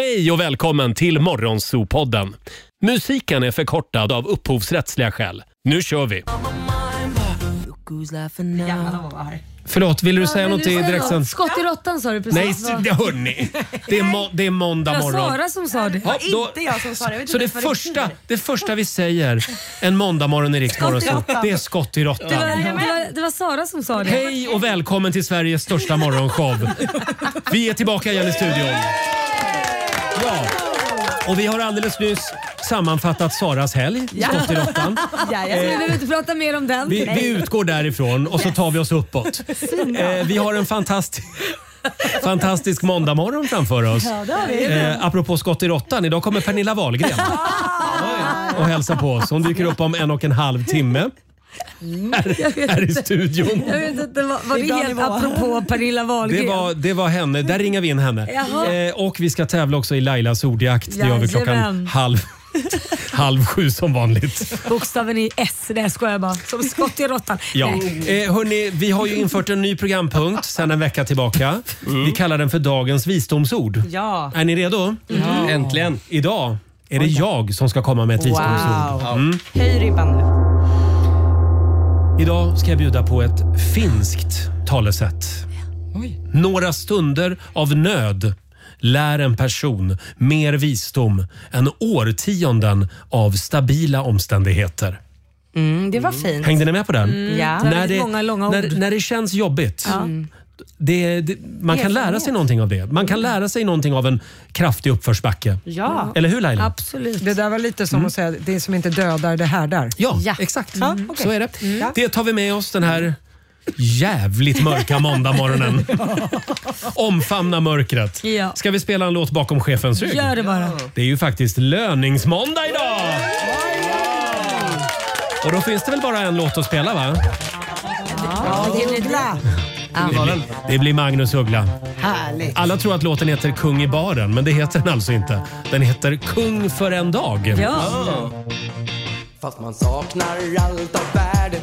Hej och välkommen till Morgonzoo-podden. Musiken är förkortad av upphovsrättsliga skäl. Nu kör vi! Förlåt, vill du säga något i direktsänd? Skott i råttan sa du precis. Nej, hörni. Det är måndag morgon. Det var Sara som sa det. Ja, Inte jag som sa det. Så det första vi säger en måndag morgon i Rix Morgonzoo, det är skott i råttan. Det var Sara som sa det. Hej och välkommen till Sveriges största morgonshow. Vi är tillbaka igen i studion. Ja. Och vi har alldeles nyss sammanfattat Saras helg, skott i råttan. Vi behöver inte prata mer om den. Vi utgår därifrån och så tar vi oss uppåt. Vi har en fantastisk måndagmorgon framför oss. Apropå skott i råttan, idag kommer Pernilla Wahlgren och hälsa på oss. Hon dyker upp om 1,5 timme. Här i studion. Jag vet inte, var det helt apropå Pernilla Wahlgren? Det var henne, där ringer vi in henne. Och vi ska tävla också i Lailas ordjakt. Det gör vi klockan halv 7 som vanligt. Bokstaven i S, det skojar jag bara. Som skott i råttan. Ja. Hörni, vi har ju infört en ny programpunkt sedan en vecka tillbaka. Vi kallar den för dagens visdomsord. Ja. Är ni redo? Ja. Äntligen. Idag är det jag som ska komma med ett visdomsord. Wow. Höj ribban nu. Idag ska jag bjuda på ett finskt talesätt. Några stunder av nöd lär en person mer visdom än årtionden av stabila omständigheter. Det var fint. Hängde ni med på den? Ja. När det känns jobbigt. Man kan lära sig någonting av det. Man kan lära sig någonting av en kraftig uppförsbacke. Ja. Eller hur, Laila? Absolut. Det där var lite som att säga det som inte dödar, det härdar. Ja, exakt. Okay. Så är det. Det tar vi med oss den här jävligt mörka måndagmorgonen. Omfamna mörkret. Ja. Ska vi spela en låt bakom chefens rygg? Gör det bara. Det är ju faktiskt löningsmåndag idag! Och då finns det väl bara en låt att spela, va? Det blir Magnus Uggla. Härligt. Alla tror att låten heter Kung i baren, men det heter den alltså inte. Den heter Kung för en dag. Ja. Fast man saknar allt av värde.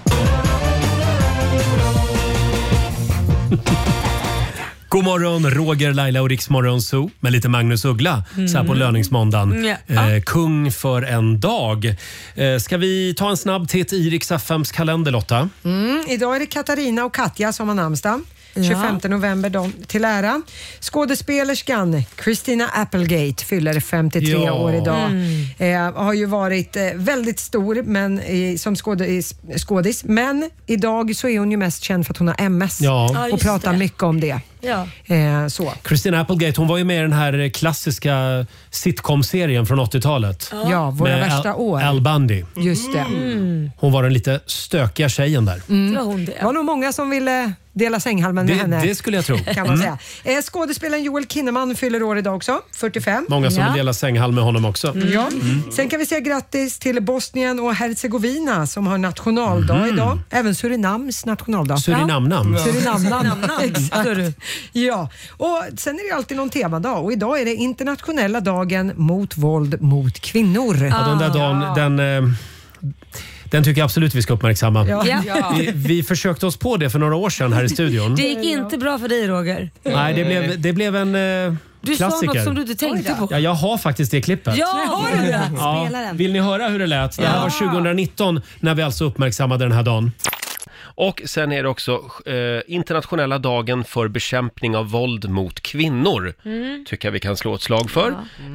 God morgon, Roger, Laila och Rix Morgonzoo med lite Magnus Uggla så här på löningsmåndagen. Kung för en dag. Ska vi ta en snabb titt i Rix FMs kalender, Lotta? Idag är det Katarina och Katja som har namnsdag. 25 november till ära. Skådespelerskan Christina Applegate fyller 53 år idag. Har ju varit väldigt stor men, som skådis. Men idag så är hon ju mest känd för att hon har MS. Och pratar mycket om det. Så. Christina Applegate, hon var ju med i den här klassiska sitcom-serien från 80-talet. Ja, Våra värsta år. Al Bundy. Just det. Hon var den lite stökiga tjejen där. Det var nog många som ville dela sänghalmen med henne. Det skulle jag tro. Kan man säga. Skådespelaren Joel Kinnaman fyller år idag också, 45. Många som vill dela sänghalm med honom också. Sen kan vi säga grattis till Bosnien och Herzegovina som har nationaldag idag. Även Surinams nationaldag. Surinamnamn. Exakt. Ja, och sen är det alltid någon temadag och idag är det internationella dagen mot våld mot kvinnor. Ja, den där dagen, den tycker jag absolut vi ska uppmärksamma. Vi försökte oss på det för några år sedan här i studion. Det gick inte bra för dig, Roger. Nej, det blev en du klassiker. sa något som du inte tänkte på. Ja, jag har faktiskt det klippet. Ja, har du det? Spela den. Vill ni höra hur det lät? Det här var 2019 när vi alltså uppmärksammade den här dagen. Och sen är det också internationella dagen för bekämpning av våld mot kvinnor. Tycker jag vi kan slå ett slag för.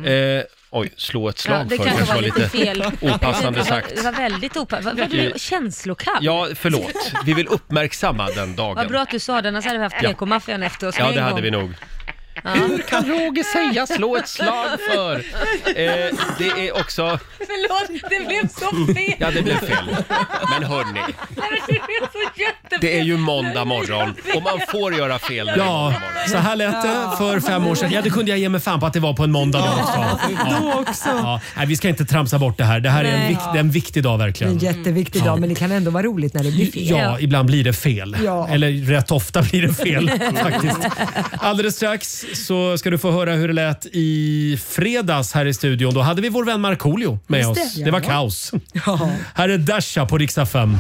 Slå ett slag det för. Det kanske var lite fel. Opassande sagt. Det var väldigt opassande. Var du känslokall? Ja, förlåt. Vi vill uppmärksamma den dagen. Vad bra att du sa det, annars hade vi haft PK-maffian efter oss. Ja, det hade vi nog. Hur kan Roger säga slå ett slag för? Det är också... Förlåt, det blev så fel. Ja, det blev fel. Men hörni, det är ju måndag morgon och man får göra fel. Ja, så här lät det för 5 år sedan. Ja, det kunde jag ge mig fan på att det var på en måndag då också. Då också. Ja. Nej, vi ska inte tramsa bort det här. Det här är en viktig dag verkligen. En jätteviktig dag, men det kan ändå vara roligt när det blir fel. Ja, ibland blir det fel. Ja. Eller rätt ofta blir det fel faktiskt. Alldeles strax så ska du få höra hur det lät i fredags här i studion. Då hade vi vår vän Markoolio med oss. Det var kaos. Ja. Här är Dasha på Rix FM.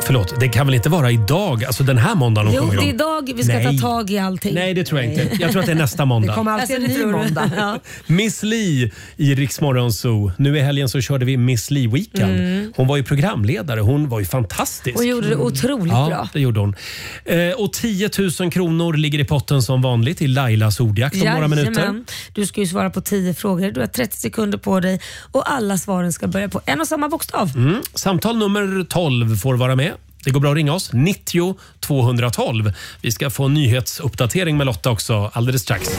Förlåt, det kan väl inte vara idag? Alltså den här måndagen Jo, sjunger det de? är idag vi ska ta tag i allting. Nej, det tror jag inte. Jag tror att det är nästa måndag. Det kommer alltid en ny måndag. Ja. Miss Li i Rix Morgon Zoo. Nu i helgen så körde vi Miss Li Weekend. Hon var ju programledare. Hon var ju fantastisk. Hon gjorde det otroligt bra. Ja, det gjorde hon. Och 10 000 kronor ligger i potten som vanligt i Lailas ordjakt om några minuter. Du ska ju svara på 10 frågor. Du har 30 sekunder på dig och alla svaren ska börja på en och samma bokstav. Samtal nummer 12 får vara med. Det går bra att ringa oss. 90 212. Vi ska få en nyhetsuppdatering med Lotta också alldeles strax.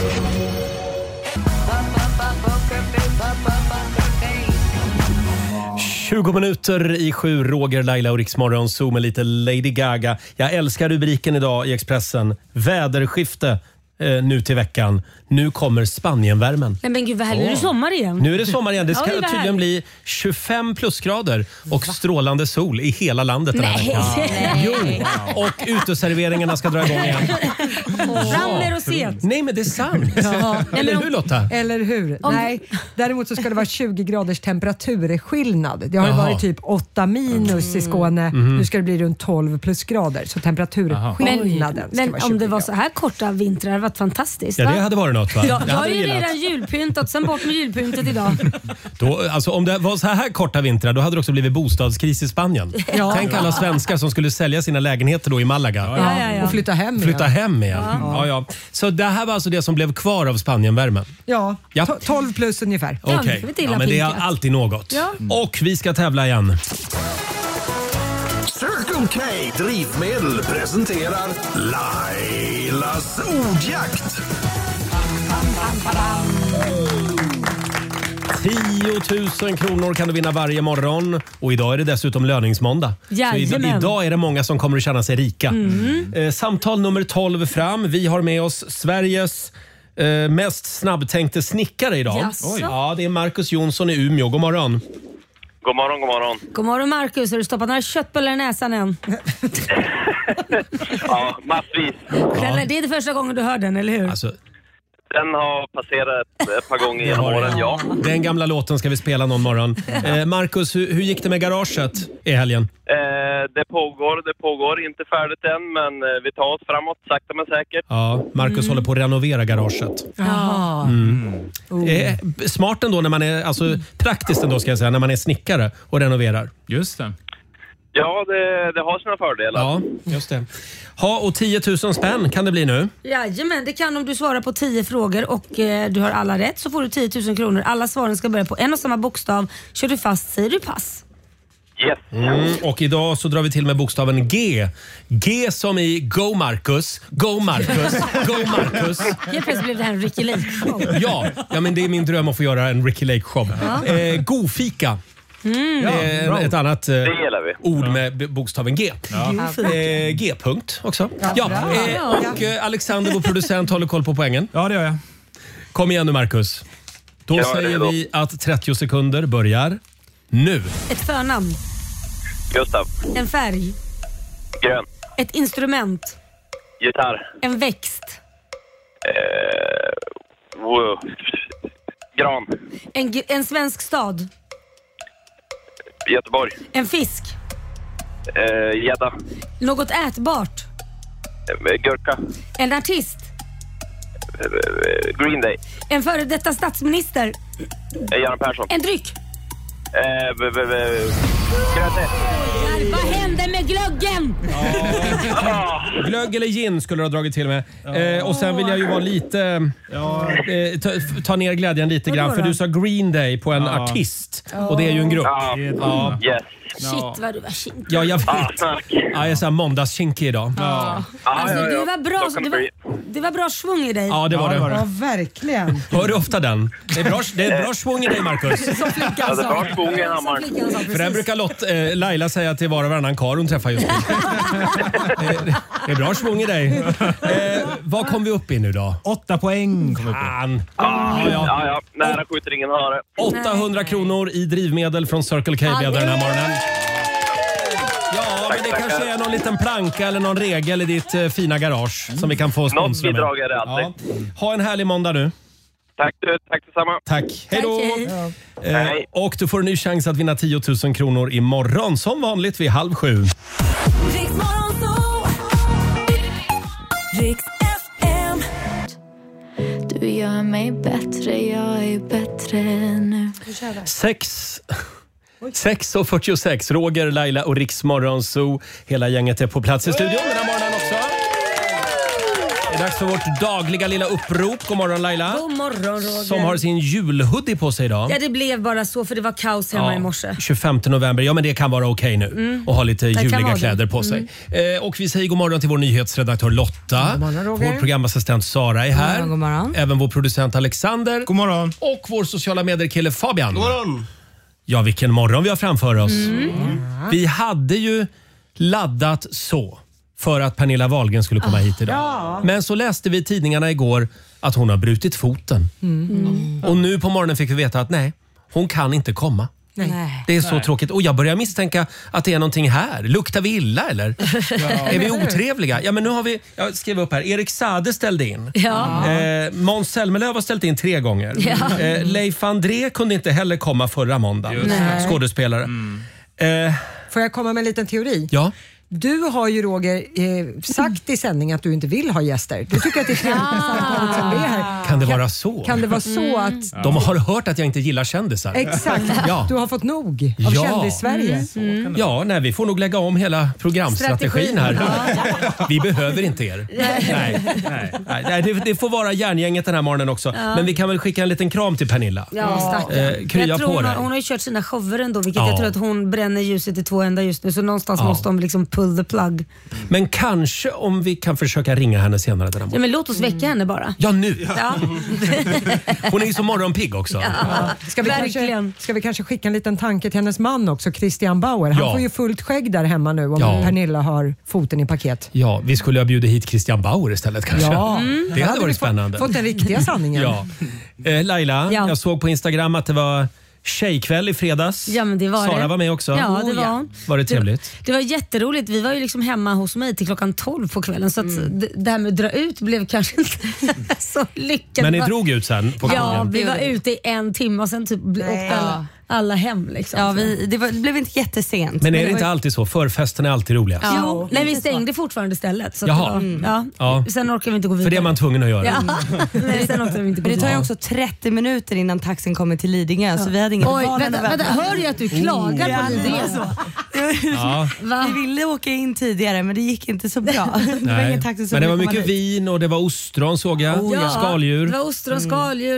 ...20 minuter i 7, Roger, Laila och Rix Morgon Zoo med lite Lady Gaga. Jag älskar rubriken idag i Expressen. Väderskifte nu till veckan. Nu kommer Spanienvärmen. Nej men gud vad härligt, nu är det sommar igen. Nu är det sommar igen. Det ska Oj, vad tydligen bli 25 plusgrader och strålande sol i hela landet den här veckan. Jo, och uteserveringarna ska dra igång igen. Fram med och se. Nej men det är sant. Eller hur Lotta? Eller hur? Nej, däremot så ska det vara 20 graders temperaturskillnad. Det har ju varit typ 8 minus i Skåne. Nu ska det bli runt 12 plusgrader. Så temperaturskillnaden ska Men vara 20 om det var grader. så här korta vintrar, det hade varit fantastiskt. Ja, det hade varit något va? Ja, Det jag har hade ju jag gillat. redan julpyntat, sen bort med julpyntet idag. Då, alltså, om det var så här korta vintrar, då hade det också blivit bostadskris i Spanien. Tänk alla svenskar som skulle sälja sina lägenheter då i Malaga. Ja. Och flytta hem igen. Flytta hem igen. Ja. Så det här var alltså det som blev kvar av Spanienvärmen. Ja, Ja. 12 plus ungefär. Ja, Okej. det var inte illa Ja, men det är pinkat. alltid något. Ja. Och vi ska tävla igen. Circle K Drivmedel presenterar Lailas ordjakt. 10 000 kronor kan du vinna varje morgon. Och idag är det dessutom löningsmåndag. Så Jajamän. idag är det många som kommer att känna sig rika. Samtal nummer 12 fram. Vi har med oss Sveriges mest snabbtänkte snickare idag. Jaså? Ja, det är Marcus Jonsson i Umeå. God morgon. God morgon, god morgon. God morgon Marcus, har du stoppat några köttbullar i näsan än? Ja, massvis. Eller, det är det första gången du hör den, eller hur? Alltså, Den har passerat ett par gånger genom åren, ja. den gamla låten ska vi spela någon morgon. Marcus, hur gick det med garaget i helgen? Det pågår. Inte färdigt än, men vi tar oss framåt, sakta men säkert. Ja, Marcus håller på att renovera garaget. Jaha. Smart ändå när man är, alltså praktiskt ändå ska jag säga, när man är snickare och renoverar. Just det. Ja, det har sina fördelar. Ja, just det. Och 10 000 spänn kan det bli nu. Jajamän, det kan om du svarar på 10 frågor och du har alla rätt så får du 10 000 kronor. Alla svaren ska börja på en och samma bokstav. Kör du fast säger du pass. Yes. Och idag så drar vi till med bokstaven G. G som i Go Marcus, Go Marcus, Go Marcus. Helt plötsligt blev det här en Ricky Lake-show. Ja, men det är min dröm att få göra en Ricky Lake-show. Godfika. Ett annat Det gillar vi. ord med bokstaven G. G-punkt också. Och Alexander, vår producent, håller koll på poängen. Ja, det gör jag. Kom igen nu Marcus. Då Ja, säger redo. vi att 30 sekunder börjar nu. Ett förnamn. Gustav. En färg. Grön. Ett instrument. Gitarr. En växt. Wow. Gran. En svensk stad. Göteborg. En fisk. Gädda. Något ätbart. Gurka. En artist. Green Day. En före detta statsminister. Göran Persson. En dryck. Gröte. Vad hände med glöggen? Glögg eller gin skulle du ha dragit till med. Och sen vill jag ju vara lite... ta ner glädjen lite grann. För du sa Green Day på en artist. Och det är ju en grupp. Ja. Yes. Shit vad du var kinkig. Ja, jag vet. Tack. Ja, jag är så här måndagskinkig idag. Alltså, det var bra, det var bra svung i dig. Ja, det var det. Ja, verkligen. Hör du ofta den? Det är bra svung i dig, Marcus. Som flickan Ja, det sa. var svung i hammaren. Som flickan sa, För det precis. brukar Laila säga till var och varannan karl hon träffar just nu. Det är bra svung i dig. Vad kom vi upp i nu då? 8 poäng. Fan. Ja. Nära skjuter ingen hare. 800 kronor i drivmedel från Circle K blev det den här morgonen. Ja, men det kanske är någon liten planka eller någon regel i ditt fina garage som vi kan få sponsra med. Något bidrag är det alltid. Ja. Ha en härlig måndag nu. Tack detsamma. Tack. Hej då. Hej. Och du får en ny chans att vinna 10 000 kronor imorgon. Som vanligt vid 6:30. Du gör mig bättre, jag är bättre nu. 6:46. Roger, Laila och Rix Morgon Zoo. Hela gänget är på plats i studion den här morgonen också. Det är dags för vårt dagliga lilla upprop. God morgon Laila. God morgon Roger. Som har sin julhoodie på sig idag. Ja, det blev bara så för det var kaos hemma i morse. 25 november. Ja, men det kan vara okej nu. Och ha lite juliga kläder på sig. Och vi säger god morgon till vår nyhetsredaktör Lotta. God morgon, Roger. Vår programassistent Sara är här. God morgon. Även vår producent Alexander. God morgon. Och vår sociala medier-kille Fabian. God morgon. Ja, vilken morgon vi har framför oss. Vi hade ju laddat så för att Pernilla Wahlgren skulle komma hit idag. Ja. Men så läste vi i tidningarna igår att hon har brutit foten. Och nu på morgonen fick vi veta att nej, hon kan inte komma. Nej. Det är så tråkigt. Och jag börjar misstänka att det är någonting här. Luktar vi illa eller? Är vi otrevliga? Ja, men nu har vi, jag skrev upp här, Erik Sade ställde in. Ja. Måns Zelmerlöw har ställt in 3 gånger. Leif André kunde inte heller komma förra måndagen. Skådespelare. Får jag komma med en liten teori? Ja. Du har ju Roger sagt i sändning att du inte vill ha gäster. Du tycker att det är trevligt med samtalet som det är här. Kan det vara så? Kan det vara så att... De har hört att jag inte gillar kändisar. Exakt. Ja. Du har fått nog av Kändis-Sverige. Ja, nej, vi får nog lägga om hela programstrategin här. Vi behöver inte er. Nej, det får vara järngänget den här morgonen också. Men vi kan väl skicka en liten kram till Pernilla. Ja, stackarn. Krya Jag tror på hon dig. har ju kört sina shower ändå, vilket jag tror att hon bränner ljuset i 2 ändar just nu. Så någonstans måste de liksom pull the plug. Men kanske om vi kan försöka ringa henne senare den här Ja, morgonen. men låt oss väcka henne bara. Ja, nu! Ja. Hon är ju så morgonpigg också. Ska vi kanske skicka en liten tanke till hennes man också, Christian Bauer. Han får ju fullt skägg där hemma nu om Pernilla har foten i paket. Ja, vi skulle ha bjudit hit Christian Bauer istället kanske. Ja. Det hade varit spännande. Fått den riktiga sanningen. Ja. Laila, jag såg på Instagram att det var tjejkväll i fredags. Ja, men det var Sara det. var med också. Ja, det var. Var det trevligt? Det var jätteroligt. Vi var ju liksom hemma hos mig till klockan 12 på kvällen. Så att det här med att dra ut blev kanske inte så lyckat. Men ni drog ut sen på kvällen? Ja, vi var ute i 1 timme och sen typ åkte alla hem. Liksom. Ja, det blev inte jättesent. Men är det inte alltid så? Förfesten är alltid roligast. Ja. Jo, nej, vi stängde fortfarande stället. Så Jaha. Sen orkar vi inte gå vidare. För det är man tvungen att göra. Ja. Nej, sen orkar vi inte gå Men det tar ju vidare. också 30 minuter innan taxin kommer till Lidingö. Så vi hade inget val. Vänta, hör du att du klagar på Lidingö? Ja. Vi ville åka in tidigare men det gick inte så bra. Det var Nej. ingen taxi som Men det var ville komma mycket dit. vin och det var ostron såg jag. Skaldjur. Det var ostron, skaldjur.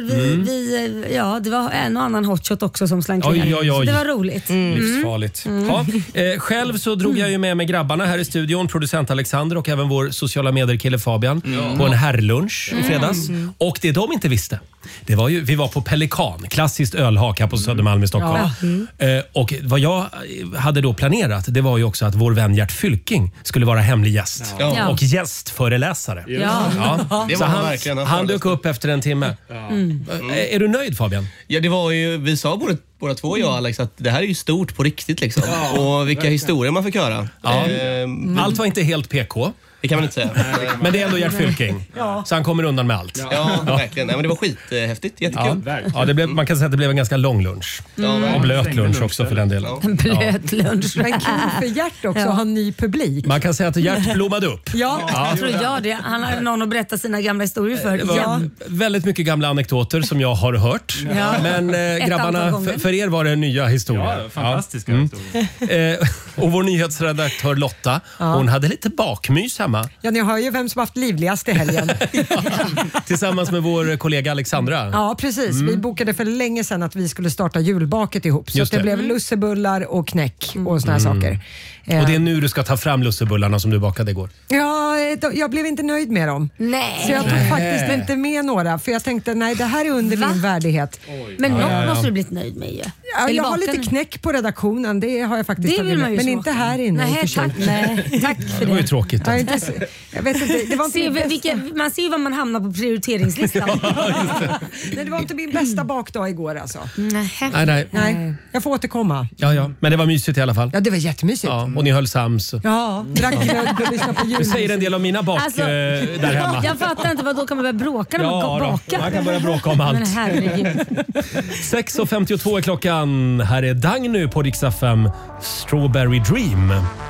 Det var en och annan hotshot också som slank in. Oj. Så det var roligt. Livsfarligt. Ja, själv så drog jag ju med grabbarna här i studion, producent Alexander och även vår sociala medier-kille Fabian på en herrlunch i fredags. Och det de inte visste, det var ju, vi var på Pelikan, klassiskt ölhak här på Södermalm i Stockholm. Och vad jag hade då planerat, det var ju också att vår vän Gert Fylking skulle vara hemlig gäst. Och gästföreläsare. Det Så var han verkligen. han dök upp efter en timme. Är du nöjd Fabian? Ja, det var ju, vi sa båda två, jag och Alex, att det här är ju stort på riktigt liksom. Och vilka historier man fick höra. Allt var inte helt PK. Det kan man inte säga. Men det är ändå Gert Fylking. Så han kommer undan med allt. Ja, verkligen. Nej, men det var skithäftigt. Jättekul. Ja, det blev, man kan säga att det blev en ganska lång lunch. Och blöt lunch också för den delen. En blöt lunch. Men kul för Gert också att ha ny publik. Man kan säga att Gert blommade upp. Jag tror jag det. Han hade någon att berätta sina gamla historier för. Det var väldigt mycket gamla anekdoter som jag har hört. Men grabbarna, för er var det nya historier. Ja, fantastiska historier. Och vår nyhetsredaktör Lotta, hon hade lite bakmys hemma. Ja, ni hör ju vem som haft livligast i helgen. Tillsammans med vår kollega Alexandra. Ja, precis. Vi bokade för länge sedan att vi skulle starta julbaket ihop. Så Just det det. blev lussebullar och knäck och såna här saker. Och det är nu du ska ta fram lussebullarna som du bakade igår. Ja, jag blev inte nöjd med dem. Nej. Så jag tog faktiskt inte med några. För jag tänkte, nej det här är under min värdighet. Men något måste du blivit nöjd med ju. Ja, Eller jag har baka lite nu? knäck på redaktionen, det har jag faktiskt Det tagit vill med. man ju Men smaka. inte här inne. Nej, tack. Nej, tack för Det var ju det. tråkigt. Då. Ja, jag vet inte, det var inte min bästa. Man ser ju var man hamnar på prioriteringslistan. Nej, det var inte min bästa bakdag igår alltså. Nej. Jag får återkomma. Ja. Men det var mysigt i alla fall. Ja, det var jättemysigt. Ja, och ni höll sams. Ja, drack glögg och lyssnade på Du jul. säger en del om mina bak Alltså, där hemma. Jag fattar inte, vad då kan man börja bråka när man Ja, bakar? man kan börja bråka om allt. Men herregud. 6.52 är klockan. Här är Dagny på Rix FM. Strawberry Dream.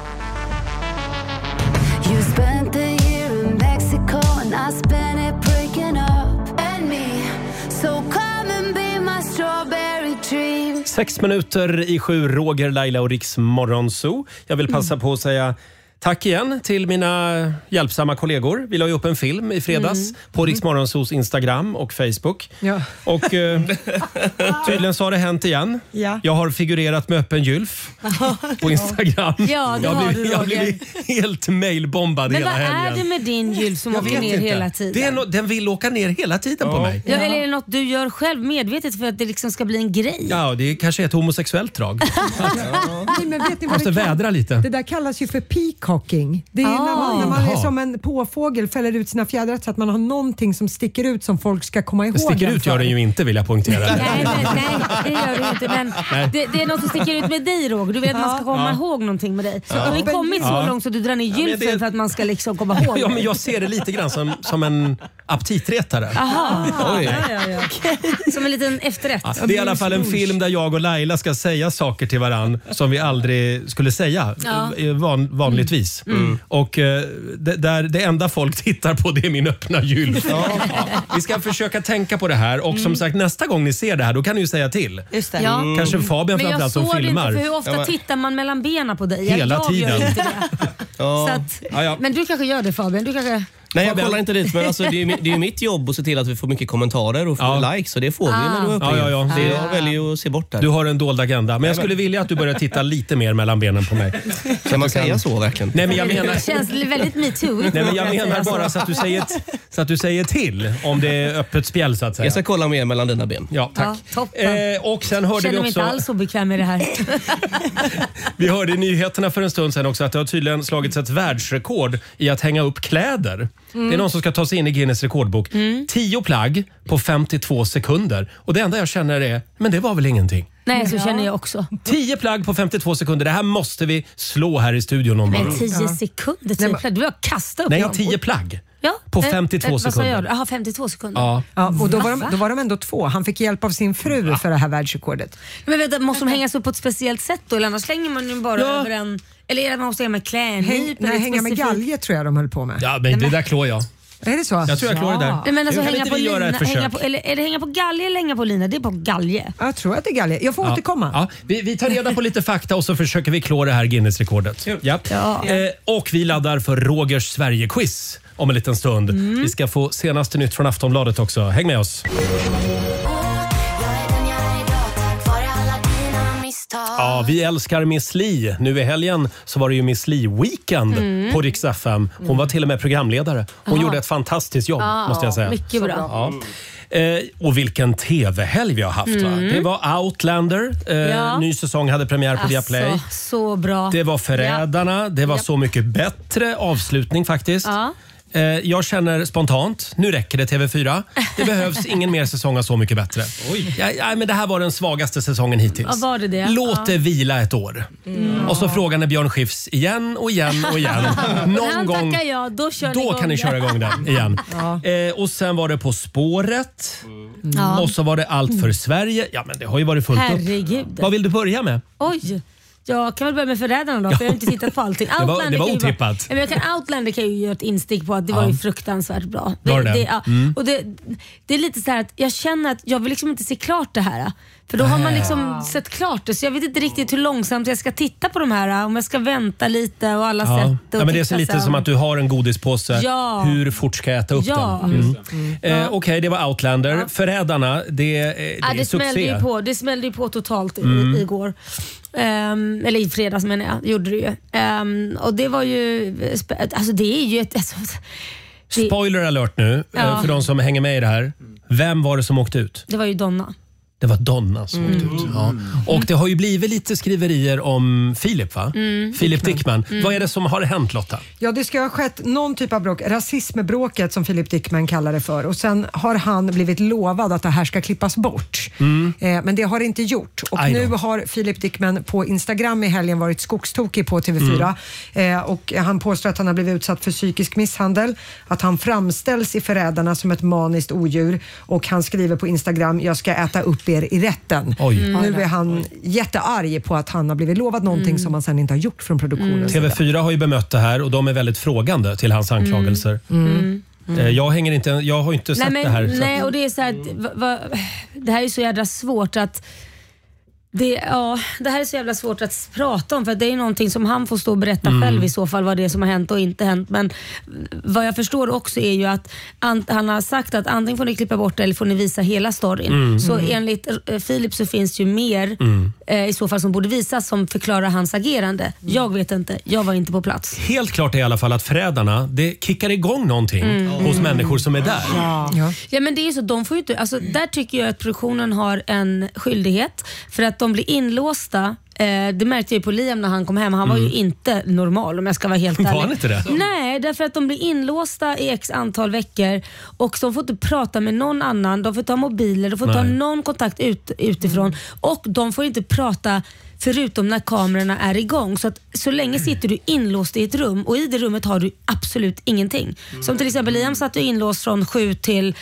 You spent the year in Mexico and I spent it breaking up and me. So come and be my strawberry dream. 6 minuter i 7, Roger, Laila och Rix Morgonzoo. Jag vill passa på att säga tack igen till mina hjälpsamma kollegor. Vi la ju upp en film i fredags på Rix Morgonzoos Instagram och Facebook. Ja. Och tydligen så har det hänt igen. Ja. Jag har figurerat med öppen gylf på Instagram. Ja, det har du, jag Roger. blev helt mailbombad Men hela vad helgen. är det med din jul som åker ner hela tiden? Den vill åka ner hela tiden på mig. Ja, eller är det något du gör själv medvetet för att det liksom ska bli en grej? Ja, det är kanske är ett homosexuellt drag. Nej, men vet ni vad Måste det vädra lite. Det där kallas ju för peacocking. Det är när man är som en påfågel, fäller ut sina fjädrar så att man har någonting som sticker ut som folk ska komma ihåg. Sticker ut gör den ju inte, vill jag poängtera. Nej, det gör du inte. Men det är något som sticker ut med dig, Roger. Du vet att man ska komma ihåg någonting med dig. Så har vi kommit så långt så du drar ner gylfen för att man ska liksom komma ihåg Ja, dig? men jag ser det lite grann som en aptitretare. Aha. Oj. Ja. Som en liten efterrätt. Ja, det är i alla fall en film där jag och Laila ska säga saker till varann som vi aldrig skulle säga vanligtvis. Och det enda folk tittar på, det är min öppna gylf. Vi ska försöka tänka på det här och som sagt, nästa gång ni ser det här, då kan ni ju säga till. Just det. Ja. Kanske Fabian Men jag framförallt som såg det filmar. inte, för hur ofta tittar man mellan benen på dig? Hela jag tiden. Gör inte det. Så att, Ja. Men du kanske gör det, Fabian? Du kanske... Nej, jag kollar inte dit, men alltså, det är ju mitt jobb att se till att vi får mycket kommentarer och likes, och det får vi när du är uppe. Ja. Så jag väljer ju att se bort där. Du har en dold agenda, men jag skulle vilja att du börjar titta lite mer mellan benen på mig. Kan man säga så verkligen? Nej, men jag menar... Det känns väldigt metoo. Nej, men jag menar bara så att du säger till om det är öppet spjäll så att säga. Jag ska kolla mer mellan dina ben. Ja, tack. Ja, toppen. Och sen hörde Känner vi mig också... inte alls obekväm med det här. Vi hörde i nyheterna för en stund sedan också att det har tydligen slagits ett världsrekord i att hänga upp kläder. Det är någon som ska ta sig in i Guinness rekordbok. 10 plagg på 52 sekunder. Och det enda jag känner är, men det var väl ingenting. Nej, så känner jag också. 10 plagg på 52 sekunder. Det här måste vi slå här i studion någon gång. Men 10 sekunder, 10 plagg. Du har kastat upp Nej, dem. 10 plagg. Ja. På 52 Vad sa sekunder. jag? Jaha, 52 sekunder. Ja. Ja, och då var de ändå 2. Han fick hjälp av sin fru för det här världsrekordet. Men vänta, måste de hängas upp på ett speciellt sätt då? Eller annars slänger man ju bara över en... Eller är det att man måste hänga med klädnyp? Hänga med galge tror jag de höll på med. Ja, men det där klår jag. Är det så? Jag tror jag klarar det där. Nej, men alltså, Kan hänga inte på vi göra lina, ett försök? hänga på, eller är det hänga på galge eller hänga på lina? Det är på galge. Jag tror att det är galge. Jag får återkomma. Ja, vi tar reda på lite fakta och så försöker vi klå det här Guinness-rekordet. Ja. Och vi laddar för Rogers Sverige-quiz om en liten stund. Vi ska få senaste nytt från Aftonbladet också. Häng med oss. Ja, vi älskar Miss Li. Nu i helgen så var det ju Miss Li-weekend på Rix FM. Hon var till och med programledare. Hon gjorde ett fantastiskt jobb, måste jag säga. Mycket bra. Ja. Och vilken tv-helg vi har haft. Va? Det var Outlander. Ny säsong hade premiär på Viaplay. Alltså, så bra. Det var Förrädarna. Det var Så mycket bättre avslutning faktiskt. Ja. Jag känner spontant, nu räcker det TV4. Det behövs ingen mer säsong av Så mycket bättre. Ja, men det här var den svagaste säsongen hittills. Ja, var det? Låt det vila ett år. Och så frågan är Björn Skifs igen och igen och igen. Någon gång tackar jag, då kör då kan ni köra igång den igen. Och sen var det På spåret. Och så var det Allt för Sverige. Ja, men det har ju varit fullt upp. Herregud. Vad vill du börja med? Oj. Jag kan väl börja med Förrädarna då, för jag har inte tittat på allting. Det var otippat. Outlander kan ju göra ett instick på att det var ju fruktansvärt bra. Och det är lite så här att jag känner att jag vill liksom inte se klart det här. För då har man liksom sett klart det, så jag vet inte riktigt hur långsamt jag ska titta på de här. Om jag ska vänta lite och alla sätt. Och men det är lite som att du har en godispåse. Hur fort ska jag äta upp den? Okej, det var Outlander. Förrädarna, det är succé. Det smällde ju på totalt igår. Eller i fredags menar jag, gjorde det ju. Och det var ju, alltså det är ju ett... Alltså, Spoiler alert nu, för de som hänger med i det här. Vem var det som åkte ut? Det var ju Donna. Det var Donna som åkte ut. Ja. Och det har ju blivit lite skriverier om Filip, va? Filip Dickman. Vad är det som har hänt, Lotta? Ja, det ska ha skett någon typ av bråk. Rasismbråket som Filip Dickman kallar det för. Och sen har han blivit lovad att det här ska klippas bort. Men det har det inte gjort. Och nu har Filip Dickman på Instagram i helgen varit skogstokig på TV4. Och han påstår att han har blivit utsatt för psykisk misshandel. Att han framställs i Förrädarna som ett maniskt odjur. Och han skriver på Instagram: jag ska äta upp er i rätten. Nu är han jättearg på att han har blivit lovad någonting som han sen inte har gjort från produktionen. TV4 har ju bemött det här och de är väldigt frågande till hans anklagelser. Jag har inte sett det här. Nej, och det är så här, det här är så jävla svårt att det här är så jävla svårt att prata om, för det är någonting som han får stå och berätta själv i så fall, vad det är som har hänt och inte hänt. Men vad jag förstår också är ju att han har sagt att antingen får ni klippa bort det eller får ni visa hela storyn. Så enligt Filip så finns ju mer i så fall som borde visas som förklarar hans agerande. Jag vet inte, jag var inte på plats. Helt klart är i alla fall att Förrädarna, det kickar igång någonting hos människor som är där. Ja, men det är ju så, de får ju inte, alltså, där tycker jag att produktionen har en skyldighet, för att de blir inlåsta. Det märkte jag på Liam när han kom hem. Han var ju inte normal, om jag ska vara helt ärlig. Var han inte det? Nej, därför att de blir inlåsta i x antal veckor och de får inte prata med någon annan. De får ta mobiler, de får ta någon kontakt utifrån och de får inte prata förutom när kamerorna är igång. Så att så länge sitter du inlåst i ett rum och i det rummet har du absolut ingenting. Som till exempel Liam satt inlåst från 7 till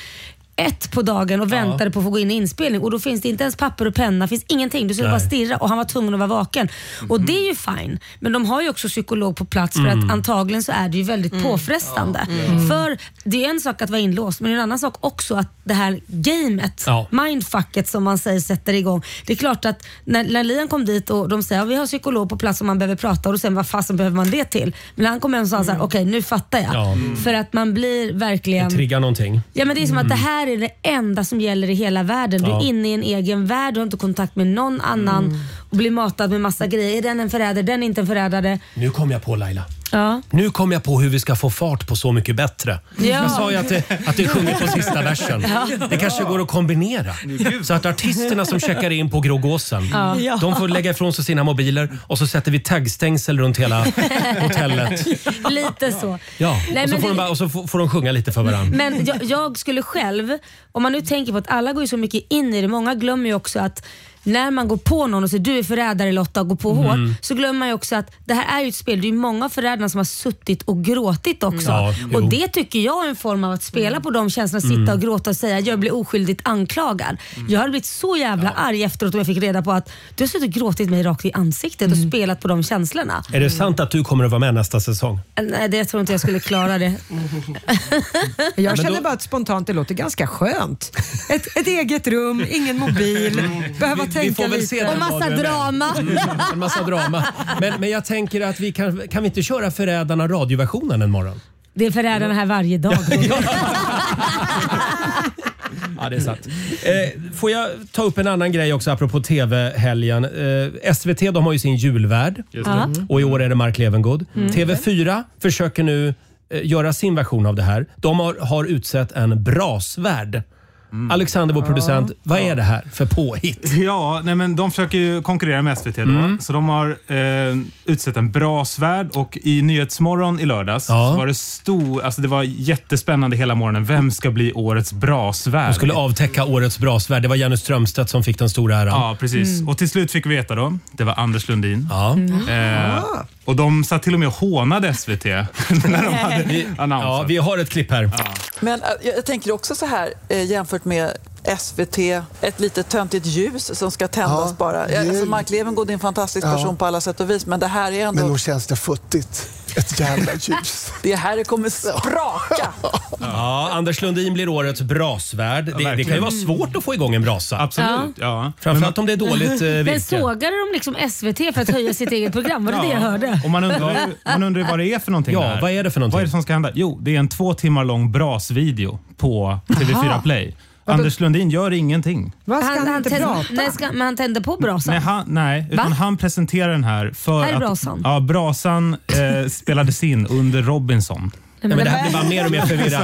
1 på dagen och väntade på att få gå in i inspelning, och då finns det inte ens papper och penna, finns ingenting, du ska bara stirra, och han var tvungen att vara vaken. Och det är ju fine, men de har ju också psykolog på plats för att antagligen så är det ju väldigt påfrestande. För det är en sak att vara inlåst, men det är en annan sak också att det här gamet, mindfucket som man säger, sätter igång. Det är klart att när Liam kom dit och de säger vi har psykolog på plats och man behöver prata, och då säger vad fasen behöver man det till? Men han kom hem och sa så här, okej, nu fattar jag. För att man blir verkligen... Det triggar någonting. Ja, men det är som att det här är det enda som gäller i hela världen. Du är inne i en egen värld, du har inte kontakt med någon annan och blir matad med massa grejer. Är den en förrädare, den är inte en förrädare. Nu kom jag på, Laila. Nu kom jag på hur vi ska få fart på Så mycket bättre. Jag sa ju att det sjunger på sista versen. Det kanske går att kombinera. Så att artisterna som checkar in på Grågåsen, de får lägga ifrån sig sina mobiler och så sätter vi taggstängsel runt hela hotellet. Lite så. Nej, och så får de sjunga lite för varandra. Men jag skulle själv, om man nu tänker på att alla går ju så mycket in i det, många glömmer ju också att när man går på någon och säger du är förrädare Lotta och går på hårt, så glömmer man ju också att det här är ju ett spel. Det är ju många förrädarna som har suttit och gråtit också. Och det tycker jag är en form av att spela på de känslorna, sitta och gråta och säga jag blir oskyldigt anklagad. Jag har blivit så jävla arg efteråt och jag fick reda på att du har suttit och gråtit mig rakt i ansiktet och spelat på de känslorna. Är det sant att du kommer att vara med nästa säsong? Nej, det tror inte jag skulle klara det. Jag känner bara att spontant det låter ganska skönt. Ett eget rum, ingen mobil, behöva tänka lite. Och massa drama. En massa drama. Men jag tänker att vi kan vi inte köra Förrädarna radioversionen en morgon? Det är Förrädarna här varje dag. Ja, det är sant. Får jag ta upp en annan grej också apropå TV-helgen. SVT, de har ju sin julvärd. Och i år är det Mark Levengood. TV4 försöker nu göra sin version av det här. De har utsett en brasvärd. Alexander, vår producent, vad är det här för påhitt? Men de försöker ju konkurrera med SVT då. Så de har utsett en brasvärd, och i Nyhetsmorgon i lördags så var det alltså det var jättespännande hela morgonen. Vem ska bli årets brasvärd? De skulle avtäcka årets brasvärd. Det var Janne Strömstedt som fick den stora äran. Ja, precis. Och till slut fick vi veta då, det var Anders Lundin. Och de satt till och med och hånade SVT när de hade annonsat. Ja, vi har ett klipp här. Men jag tänker också så här, jämfört med SVT, ett litet töntigt ljus som ska tändas bara. Alltså Mark Levengood är en fantastisk person på alla sätt och vis, men det här är ändå... Men då känns det futtigt. Ett jävla ljus. Det här det kommer spraka. Ja, Anders Lundin blir årets brasvärd. Det kan ju vara svårt att få igång en brasa. Absolut, Framförallt om det är dåligt virke. Men sågade de liksom SVT för att höja sitt eget program? Var det jag hörde? Och man undrar vad det är för någonting där. Vad är det för någonting? Vad är det som ska hända? Jo, det är en 2 timmar lång brasvideo på TV4 Play. Anders Lundin gör ingenting. Vad ska han inte prata? Nej, men han tänder på brasan. Nej, utan han presenterar den här för här är att... brasan. Ja, brasan spelades in under Robinson. Men det här blir bara mer och mer förvirrat.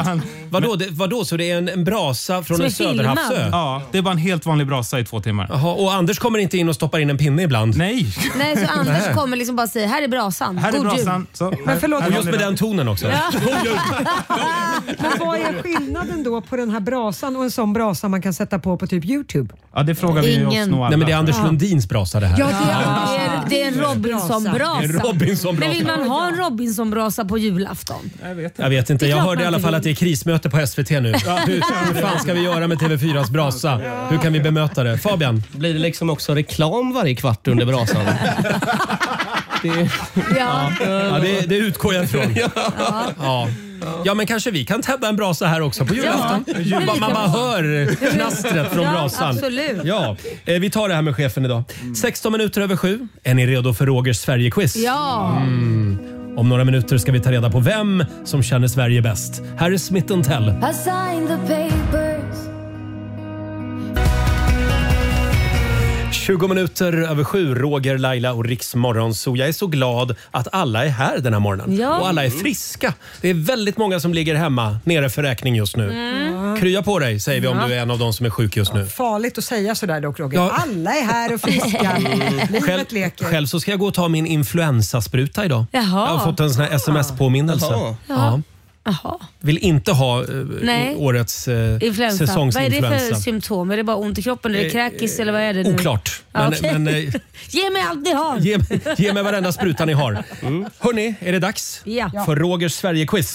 Vadå? Så det är en brasa från Som en är filmad? söderhavsö? Ja, det är bara en helt vanlig brasa i 2 timmar. Jaha, och Anders kommer inte in och stoppar in en pinne ibland? Nej. Nej, så Anders kommer liksom bara säga, här är brasan. Här är God brasan. jul. Så, Men förlåt, Och just med den tonen också. men vad är skillnaden då på den här brasan och en sån brasa man kan sätta på typ YouTube? Ja, det frågar vi oss nog alla. Nej, men det är Anders Lundins brasa det här. Ja, det är en Robinson-brasa. En Robinson-brasa. Men vill man ha en Robinson-brasa på julafton? Jag vet inte. Jag hörde i alla fall att det är krismöte på SVT nu. Hur fan ska vi göra med TV4s brasa? Hur kan vi bemöta det? Fabian? Blir det liksom också reklam varje kvart under brasan? Det utgår jag ifrån. Ja, men kanske vi kan tända en brasa här också på julafton. Man bara hör knastret från brasan. Absolut. Ja, vi tar det här med chefen idag. 16 minuter över 7. Är ni redo för Rogers Sverige-quiz? Ja. Om några minuter ska vi ta reda på vem som känner Sverige bäst. Här är Smith & Tell. I signed the papers. 20 minuter över 7, Roger, Laila och Riks Morgonzoo. Jag är så glad att alla är här den här morgonen. Ja. Och alla är friska. Det är väldigt många som ligger hemma nere för räkning just nu. Krya på dig, säger vi om du är en av de som är sjuk just nu. Farligt att säga sådär dock, Roger. Ja. Alla är här och friska. Livet leker. Själv så ska jag gå och ta min influensaspruta idag. Jaha. Jag har fått en sån här sms-påminnelse. Jaha. Vill inte ha årets Influensa. säsongsinfluensa. Vad är det för symptom? Är det bara ont i kroppen? Är det kräkis eller vad är det nu? Oklart. Okay. Men, ge mig allt ni har! ge mig varenda spruta ni har. Hörrni, är det dags för Rogers Sverige-quiz?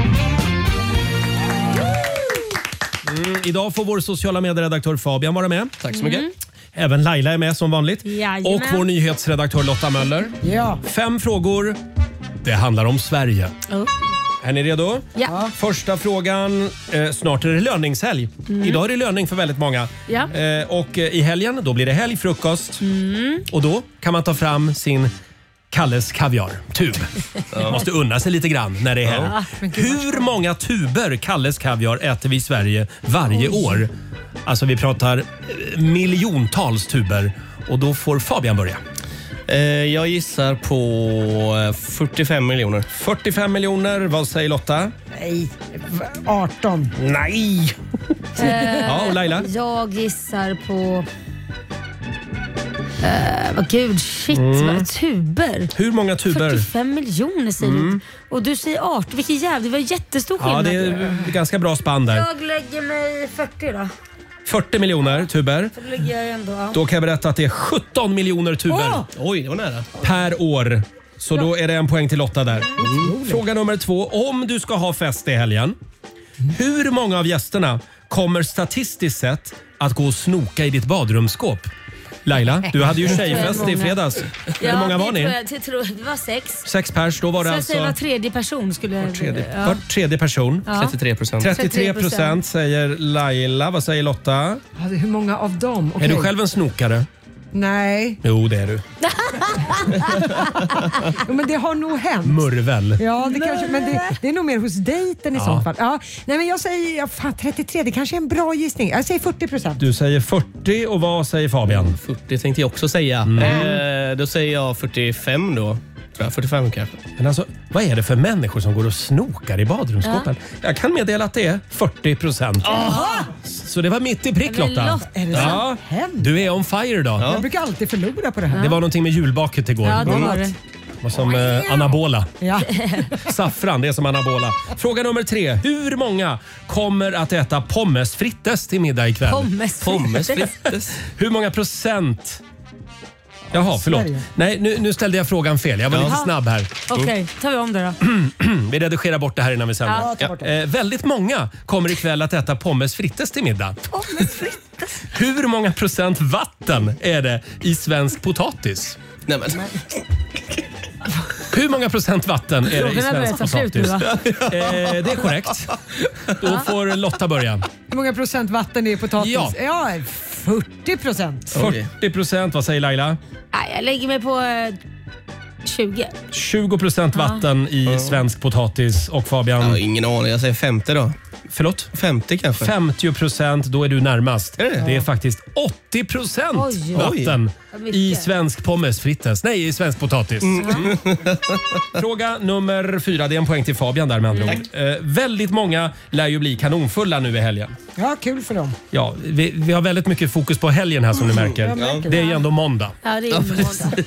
Idag får vår sociala medieredaktör Fabian vara med. Tack så mycket. Även Laila är med som vanligt. Jajamän. Och vår nyhetsredaktör Lotta Möller. 5 frågor. Det handlar om Sverige. Är ni redo? Ja. Första frågan. Snart är det löningshelg. Idag är det löning för väldigt många. Ja. Och i helgen då blir det helgfrukost. Och då kan man ta fram sin Kalles kaviar-tub. Måste unna sig lite grann när det är helg. Hur många tuber Kalles kaviar äter vi i Sverige varje år? Alltså vi pratar miljontals tuber. Och då får Fabian börja. Jag gissar på 45 miljoner. 45 miljoner, vad säger Lotta? Nej, 18. Nej! Ja, och Laila? Jag gissar på... gud, shit. Tuber. Hur många tuber? 45 miljoner säger du. Och du säger 18. Vilken jävla, det var jättestor skillnad. Ja, det är ganska bra spann där. Jag lägger mig 40 då. 40 miljoner tuber. Så lägger jag ändå. Då kan jag berätta att det är 17 miljoner tuber. Oj, det var nära. Per år. Så då är det en poäng till Lotta där. Fråga nummer 2. Om du ska ha fest i helgen, hur många av gästerna kommer statistiskt sett att gå och snoka i ditt badrumsskåp? Laila, du hade ju tjejfest i fredags. Hur många var ni? Det var 6. 6 pers, då var det alltså... Var tredje person skulle... Var tredje person. 33%. 33% säger Laila. Vad säger Lotta? Hur många av dem? Är du själv en snokare? Nej. Jo, det är du. Men det har nog hänt. Murvel. Ja, det kanske, men det är nog mer hos dejten i sånt fall. Ja. Nej, men jag säger 33, det kanske är en bra gissning. Jag säger 40%. Du säger 40 och vad säger Fabian? 40 tänkte jag också säga. Då säger jag 45 då. 45 kanske. Men alltså, vad är det för människor som går och snokar i badrumsskåpen? Jag kan meddela att det är 40%. Så det var mitt i prick, Lotta. Är det sant? Du är on fire då. Jag brukar alltid förlora på det här. Det var någonting med julbaket igår. Ja, det var det. Och som anabola. Ja. Saffran, det är som anabola. Fråga nummer 3. Hur många kommer att äta pommes frites till middag ikväll? Pommes frites. Hur många procent... Jaha, förlåt. Nej, nu ställde jag frågan fel. Jag var lite snabb här. Okej, tar vi om det då. Vi redigerar bort det här innan vi sänder. Väldigt många kommer ikväll att äta pommes frites till middag. Pommes frites. Hur många procent vatten är det i svensk potatis? Nej, men. Hur många procent vatten är det i svensk potatis? Det är korrekt. Då får Lotta börja. Hur många procent vatten är i potatis? Ja 40%. 40%, vad säger Laila? Jag lägger mig på 20. 20% vatten i svensk potatis. Och Fabian? Jag har ingen aning, jag säger 50 då. Förlåt? 50 kanske. 50%, då är du närmast. Det är faktiskt 80% vatten i svensk pommes frites. Nej, i svensk potatis. Fråga nummer 4. Det är en poäng till Fabian där med andra ord. Väldigt många lär ju bli kanonfulla nu i helgen. Ja, kul för dem. Ja, vi har väldigt mycket fokus på helgen här som ni märker. Det är ju ändå måndag. Ja, det är måndag.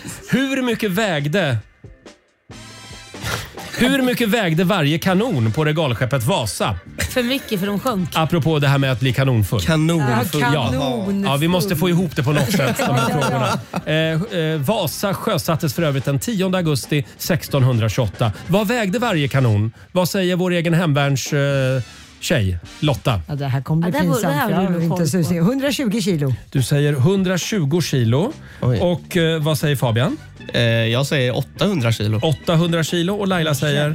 Hur mycket vägde varje kanon på regalskeppet Vasa? För mycket, för de sjönk. Apropå det här med att bli kanonfull. Kanonfull. Ja, vi måste få ihop det på något sätt. De här frågorna. Vasa sjösattes för övrigt den 10 augusti 1628. Vad vägde varje kanon? Vad säger vår egen hemvärns tjej, Lotta? Ja, det här kommer bli pinsamt. 120 kilo. Du säger 120 kilo. Och vad säger Fabian? Jag säger 800 kilo. 800 kilo och Laila säger?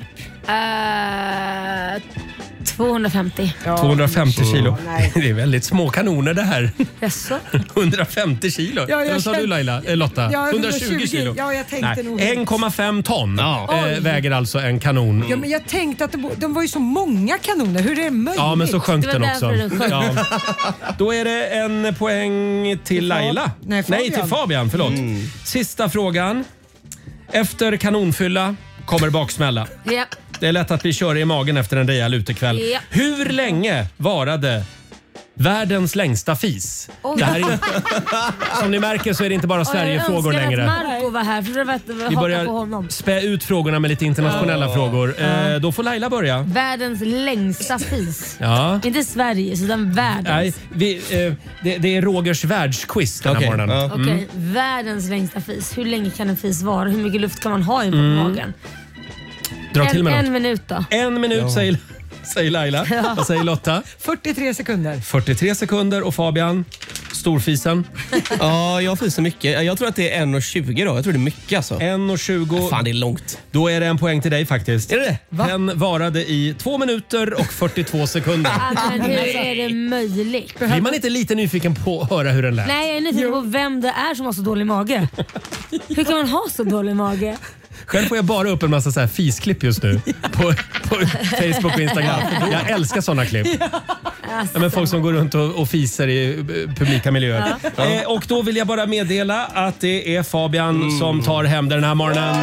250. 250 kilo. Det är väldigt små kanoner det här. Jaså? 150 kilo. Vad sa du Laila? Lotta? 120 kilo. Ja, jag tänkte nog. 1,5 ton väger alltså en kanon. Ja, men jag tänkte att de var ju så många kanoner. Hur är det möjligt? Ja, men så sjönk den också. Då är det en poäng till Laila. Nej, till Fabian. Förlåt. Sista frågan. Efter kanonfylla kommer baksmälla. Ja. Det är lätt att bli körig i magen efter en rejäl utekväll. Ja. Hur länge varade världens längsta fis? Det här är, som ni märker så är det inte bara Sverigefrågor längre. Jag önskar att Marco var här för vi börjar spä ut frågorna med lite internationella frågor. Då får Laila börja. Världens längsta fis. Ja. Inte Sveriges utan världens. Nej, det är Rogers världsquiz den här morgonen. Okej, världens längsta fis. Hur länge kan en fis vara? Hur mycket luft kan man ha i magen? Dra till med en minut då. En minut säger Laila. Vad säger Lotta? 43 sekunder. 43 sekunder och Fabian? Storfisen? Ja, jag fiser mycket. Jag tror att det är 1,20 då. Jag tror det är mycket alltså. 1,20. Fan, det är långt. Då är det en poäng till dig faktiskt. Är det? Den varade i 2 minuter och 42 sekunder. Men hur är det möjligt? Blir man inte lite nyfiken på att höra hur den lät? Nej, jag är nyfiken på vem det är som har så dålig mage. Hur kan man ha så dålig mage? Själv får jag bara upp en massa så här fisklipp just nu på Facebook och Instagram. Jag älskar såna klipp. Ja, men folk som går runt och fiser i publika miljöer. Och då vill jag bara meddela att det är Fabian som tar hem den här morgonen.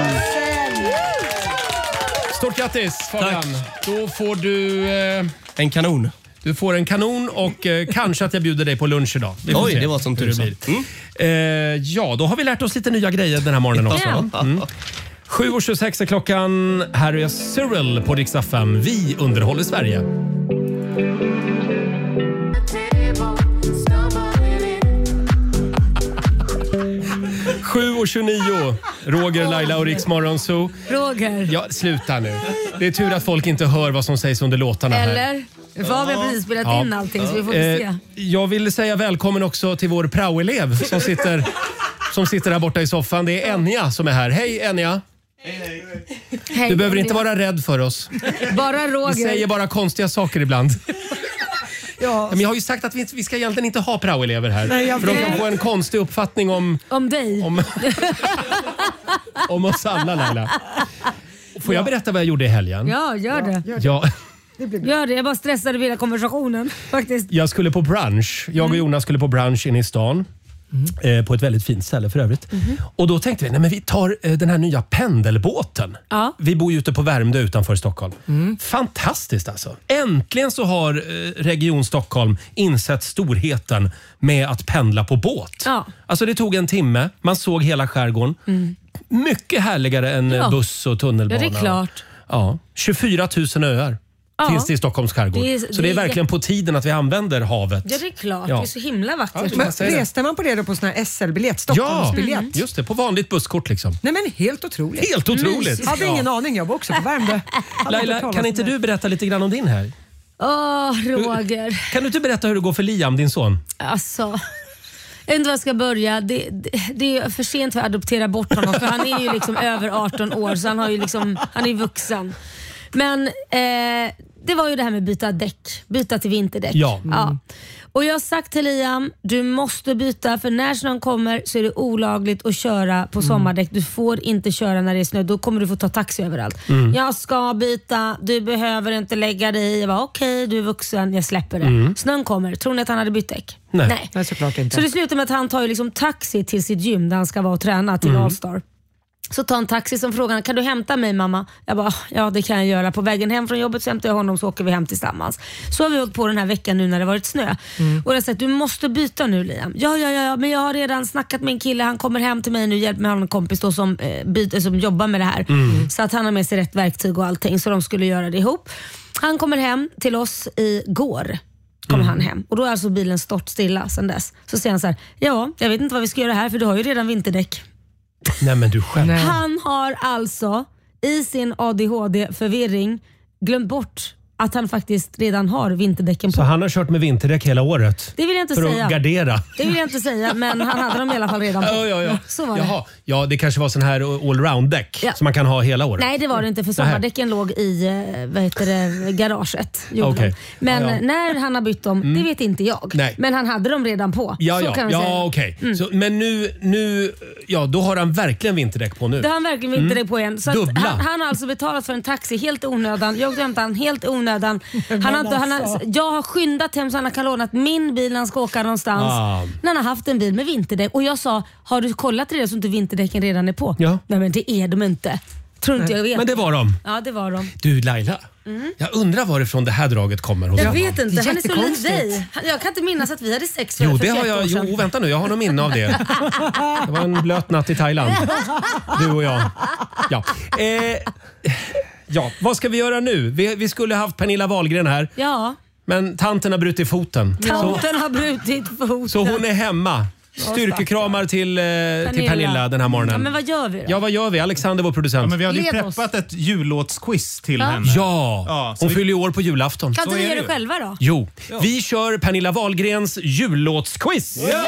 Stort grattis Fabian. Tack. Då får du en kanon. Du får en kanon och kanske att jag bjuder dig på lunch idag. Oj, det var som tur så. Ja, då har vi lärt oss lite nya grejer den här morgonen också. 7.26 är klockan. Här är Cyril på Rix FM. Vi underhåller Sverige. 7.29. Roger, Laila och Rix Morgonzoo. Roger. Ja, sluta nu. Det är tur att folk inte hör vad som sägs under låtarna här. Eller? Vi har precis spelat in allting så vi får se. Jag vill säga välkommen också till vår praoelev som sitter här borta i soffan. Det är Enya som är här. Hej Enya. Hej, du behöver inte vara rädd för oss. Bara Roger. Vi säger bara konstiga saker ibland. Ja. Men jag har ju sagt att vi ska egentligen inte ha praoelever här. Nej, för de kan få en konstig uppfattning om dig. Om oss alla, Laila. Får jag berätta vad jag gjorde i helgen? Ja, gör det. Ja. Gör det, jag bara stressade vid hela konversationen faktiskt. Jag skulle på brunch. Jag och Jonas skulle på brunch inne i stan. På ett väldigt fint ställe för övrigt. Och då tänkte vi, nej men vi tar den här nya pendelbåten. Ja. Vi bor ju ute på Värmdö utanför Stockholm. Fantastiskt alltså. Äntligen så har Region Stockholm insett storheten med att pendla på båt. Ja. Alltså det tog en timme, man såg hela skärgården. Mycket härligare än buss och tunnelbana. Ja, det är klart. Ja, 24 000 öar. Finns det i Stockholms skärgård. Så det är verkligen på tiden att vi använder havet. Ja, det är klart. Det är så himla vackert. Ja, reste man på det då på sån här SL-biljett? Stockholmsbiljett? Ja, just det. På vanligt busskort liksom. Nej men helt otroligt. Helt otroligt. Jag hade ingen aning. Jag var också på Värmdö. Laila, kan inte du berätta lite grann om din här? Roger. Kan du inte berätta hur det går för Liam, din son? Alltså... Jag vet inte var jag ska börja. Det är för sent för att adoptera bort honom. För han är ju liksom över 18 år så han är vuxen. Men det var ju det här med byta till vinterdäck. Ja. Och jag har sagt till Liam, du måste byta, för när snön kommer så är det olagligt att köra på sommardäck. Du får inte köra när det är snö, då kommer du få ta taxi överallt. Jag ska byta, du behöver inte lägga dig i. Jag var okej, du är vuxen, jag släpper det. Snön kommer, tror ni att han hade bytt däck? Nej. Nej, såklart inte. Så det slutar med att han tar ju liksom taxi till sitt gym där han ska vara och träna till Allstar. Så tar en taxi som frågar, kan du hämta mig mamma? Jag bara, ja det kan jag göra. På vägen hem från jobbet så hämtar jag honom, så åker vi hem tillsammans. Så har vi hållit på den här veckan nu när det varit snö. Och jag sa, du måste byta nu Liam. Ja, men jag har redan snackat med en kille, han kommer hem till mig nu, hjälp med en kompis då som jobbar med det här. Så att han har med sig rätt verktyg och allting, så de skulle göra det ihop. Han kommer hem till oss igår. Kommer han hem. Och då är alltså bilen stått stilla sedan dess. Så säger han så här, ja, jag vet inte vad vi ska göra här, för du har ju redan vinterdäck. Nej men du själv. Han har alltså i sin ADHD-förvirring glömt bort att han faktiskt redan har vinterdäcken på. Så han har kört med vinterdäck hela året? Det vill jag inte för säga. Att gardera? Det vill jag inte säga, men han hade dem i alla fall redan på. Ja. Så var det. Ja, det kanske var sån här allround-däck som man kan ha hela året. Nej, det var det inte, för sommardäcken låg i garaget. Okay. Men när han har bytt dem, det vet inte jag. Nej. Men han hade dem redan på. Så kan vi säga. Okej. Men nu, då har han verkligen vinterdäck på nu. Det har han verkligen vinterdäck på igen. Så Dubbla. Han har alltså betalat för en taxi helt onödan. Jag glömde han helt onödan. Jag har skyndat hem så han kan låna min bil när han ska åka någonstans. När han har haft en bil med vinterdäck. Och jag sa, har du kollat det så inte vinterdäcken redan är på? Ja. Nej, men det är de inte. Tror inte jag vet. Men det var de. Ja, det var de. Du Laila, jag undrar varifrån det här draget kommer hos Jag vet inte, han är så lik dig. Jag kan inte minnas att vi hade sex för 21 år sedan. Jo, vänta nu, jag har nog minne av det. Det var en blöt natt i Thailand. Du och jag. Ja, vad ska vi göra nu? Vi skulle haft Pernilla Wahlgren här. Ja. Men tanten har brutit foten. Tanten har brutit foten. Så hon är hemma. Styrkekramar till Pernilla den här morgonen. Ja, men vad gör vi då? Ja, vad gör vi? Alexander, vår producent. Ja, men vi hade ju preppat ett jullåtsquiz till henne. Ja, hon fyller ju år på julafton. Kan inte vi göra det själva då? Jo, vi kör Pernilla Wahlgrens jullåtsquiz. Ja!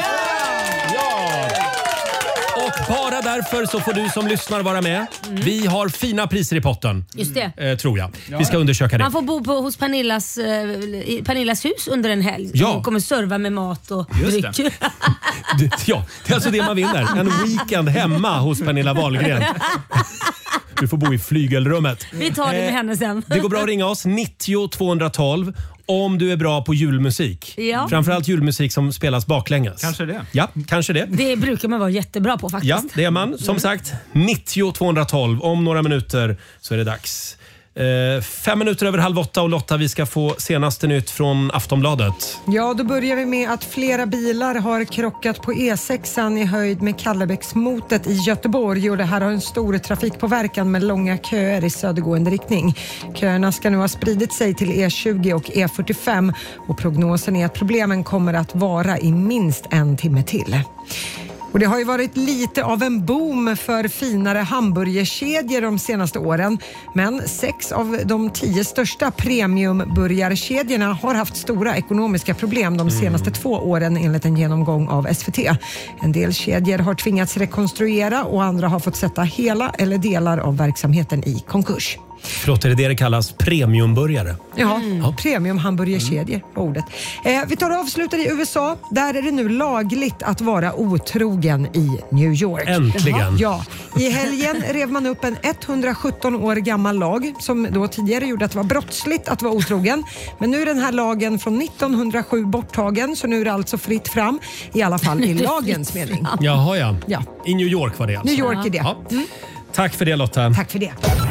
Och bara därför så får du som lyssnar vara med. Vi har fina priser i potten. Just det. Tror jag. Vi ska undersöka det. Man får bo hos Pernillas hus under en helg. Ja. Hon kommer serva med mat och dryck. Ja, det är alltså det man vinner. En weekend hemma hos Pernilla Wahlgren. Du får bo i flygelrummet. Vi tar det med henne sen. Det går bra att ringa oss 90 212 om du är bra på julmusik. Ja. Framförallt julmusik som spelas baklänges. Kanske det. Ja, kanske det. Det brukar man vara jättebra på faktiskt. Ja, det är man. Som sagt, 90 212. Om några minuter så är det dags. 5 minuter över 7:30 och Lotta, vi ska få senaste nytt från Aftonbladet. Ja, då börjar vi med att flera bilar har krockat på E6 i höjd med Kallebäcksmotet i Göteborg, och det här har en stor trafikpåverkan med långa köer i södergående riktning. Köerna ska nu ha spridit sig till E20 och E45 och prognosen är att problemen kommer att vara i minst en timme till. Och det har ju varit lite av en boom för finare hamburgerkedjor de senaste åren. Men 6 av de 10 största premiumburgarkedjorna har haft stora ekonomiska problem de senaste 2 åren enligt en genomgång av SVT. En del kedjor har tvingats rekonstruera och andra har fått sätta hela eller delar av verksamheten i konkurs. Förlåt, är det kallas premiumburgare? Ja, premiumhamburgerkedjor var ordet. Vi tar och avslutar i USA. Där är det nu lagligt att vara otrogen i New York. Äntligen! Ja, i helgen rev man upp en 117 år gammal lag som då tidigare gjorde att det var brottsligt att vara otrogen. Men nu är den här lagen från 1907 borttagen, så nu är det alltså fritt fram, i alla fall i lagens mening. Jaha, ja. I New York var det alltså. New York är det. Ja. Tack för det, Lotta. Tack för det.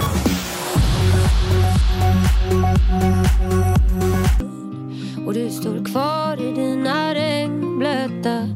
Och du står kvar i dina regnblöta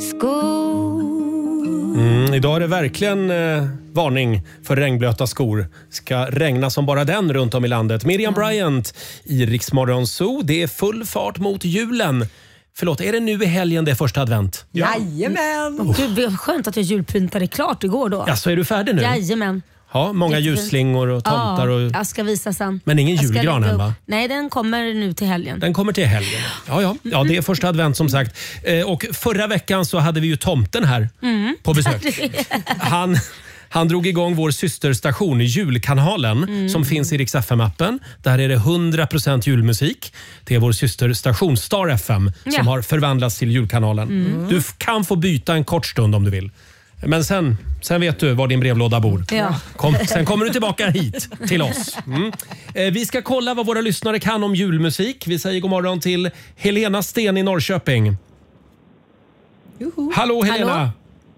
skor. Idag är det verkligen varning för regnblöta skor. Ska regna som bara den runt om i landet. Miriam Bryant i Rix Morgon Zoo. Det är full fart mot julen. Förlåt, är det nu i helgen det är första advent? Jajamän! Gud, det var skönt att jag julpyntade klart igår då. Ja, så är du färdig nu? Jajamän. Ja, många ljusslingor och tomtar. Och... jag ska visa sen. Men ingen julgran än, va? Nej, den kommer nu till helgen. Den kommer till helgen. Ja, det är första advent som sagt. Och förra veckan så hade vi ju tomten här på besök. Han drog igång vår systerstation Julkanalen som finns i Rix FM-appen. Där är det 100% julmusik. Det är vår systerstation Star FM som har förvandlats till Julkanalen. Du kan få byta en kort stund om du vill. Men sen vet du var din brevlåda bor. Ja. Sen kommer du tillbaka hit till oss. Vi ska kolla vad våra lyssnare kan om julmusik. Vi säger god morgon till Helena Sten i Norrköping. Hallå Helena! Hallå?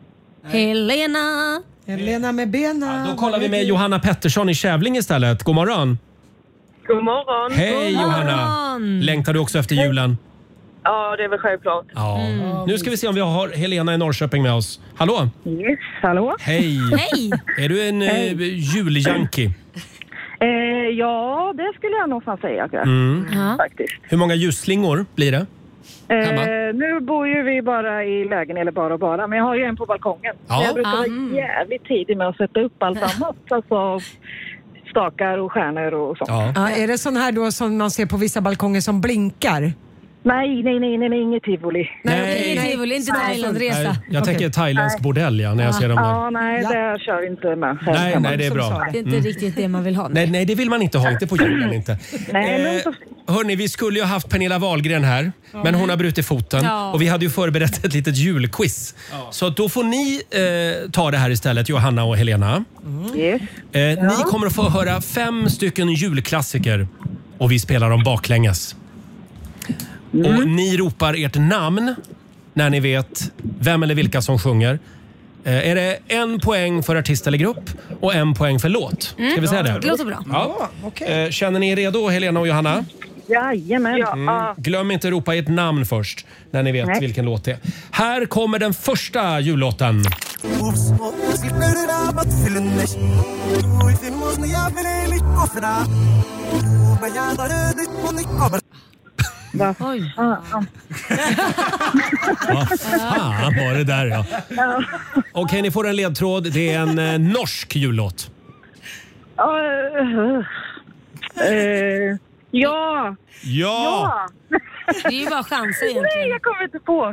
Helena med benen. Då kollar vi med Johanna Pettersson i Kävling istället. God morgon! God morgon! Hej Johanna! Längtar du också efter julen? Ja, det är väl självklart. Ja. Nu ska vi se om vi har Helena i Norrköping med oss. Hallå? Yes, hallå? Hej! Hej! Är du en juljanki? Ja, det skulle jag nog fan säga att jag faktiskt. Hur många ljusslingor blir det? Nu bor ju vi bara i lägenhet, eller bara. Men jag har ju en på balkongen. Ja. Jag brukar vara jävligt tidig med att sätta upp allt annat. Alltså stakar och stjärnor och sånt. Ja, är det sån här då som man ser på vissa balkonger som blinkar? Nej, inget tivoli. Nej, inget tivoli, inte Thailandresa. Jag tänker thailändsk bordell när jag ser dem där. Ja, nej, det kör inte med. Nej, det är bra. Det är inte riktigt det man vill ha. Nej, det vill man inte ha. Inte på julen inte. Hörrni, vi skulle ju ha haft Pernilla Wahlgren här, men hon har brutit foten. Ja. Och vi hade ju förberett ett litet julquiz. Så då får ni ta det här istället, Johanna och Helena. Yes. Ni kommer att få höra 5 stycken julklassiker och vi spelar dem baklänges. Och ni ropar ert namn när ni vet vem eller vilka som sjunger. Är det 1 poäng för artist eller grupp och 1 poäng för låt? Ska vi säga det? Det låter bra. Ja. Känner ni er redo, Helena och Johanna? Jajamän. Glöm inte att ropa ert namn först när ni vet vilken låt det är. Här kommer den första jullåten. Oj. Vad fan var det där? Ja. Okej, ni får en ledtråd. Det är en norsk jullåt. Ja. Det är ju bara chanser egentligen. Nej, jag kommer inte på.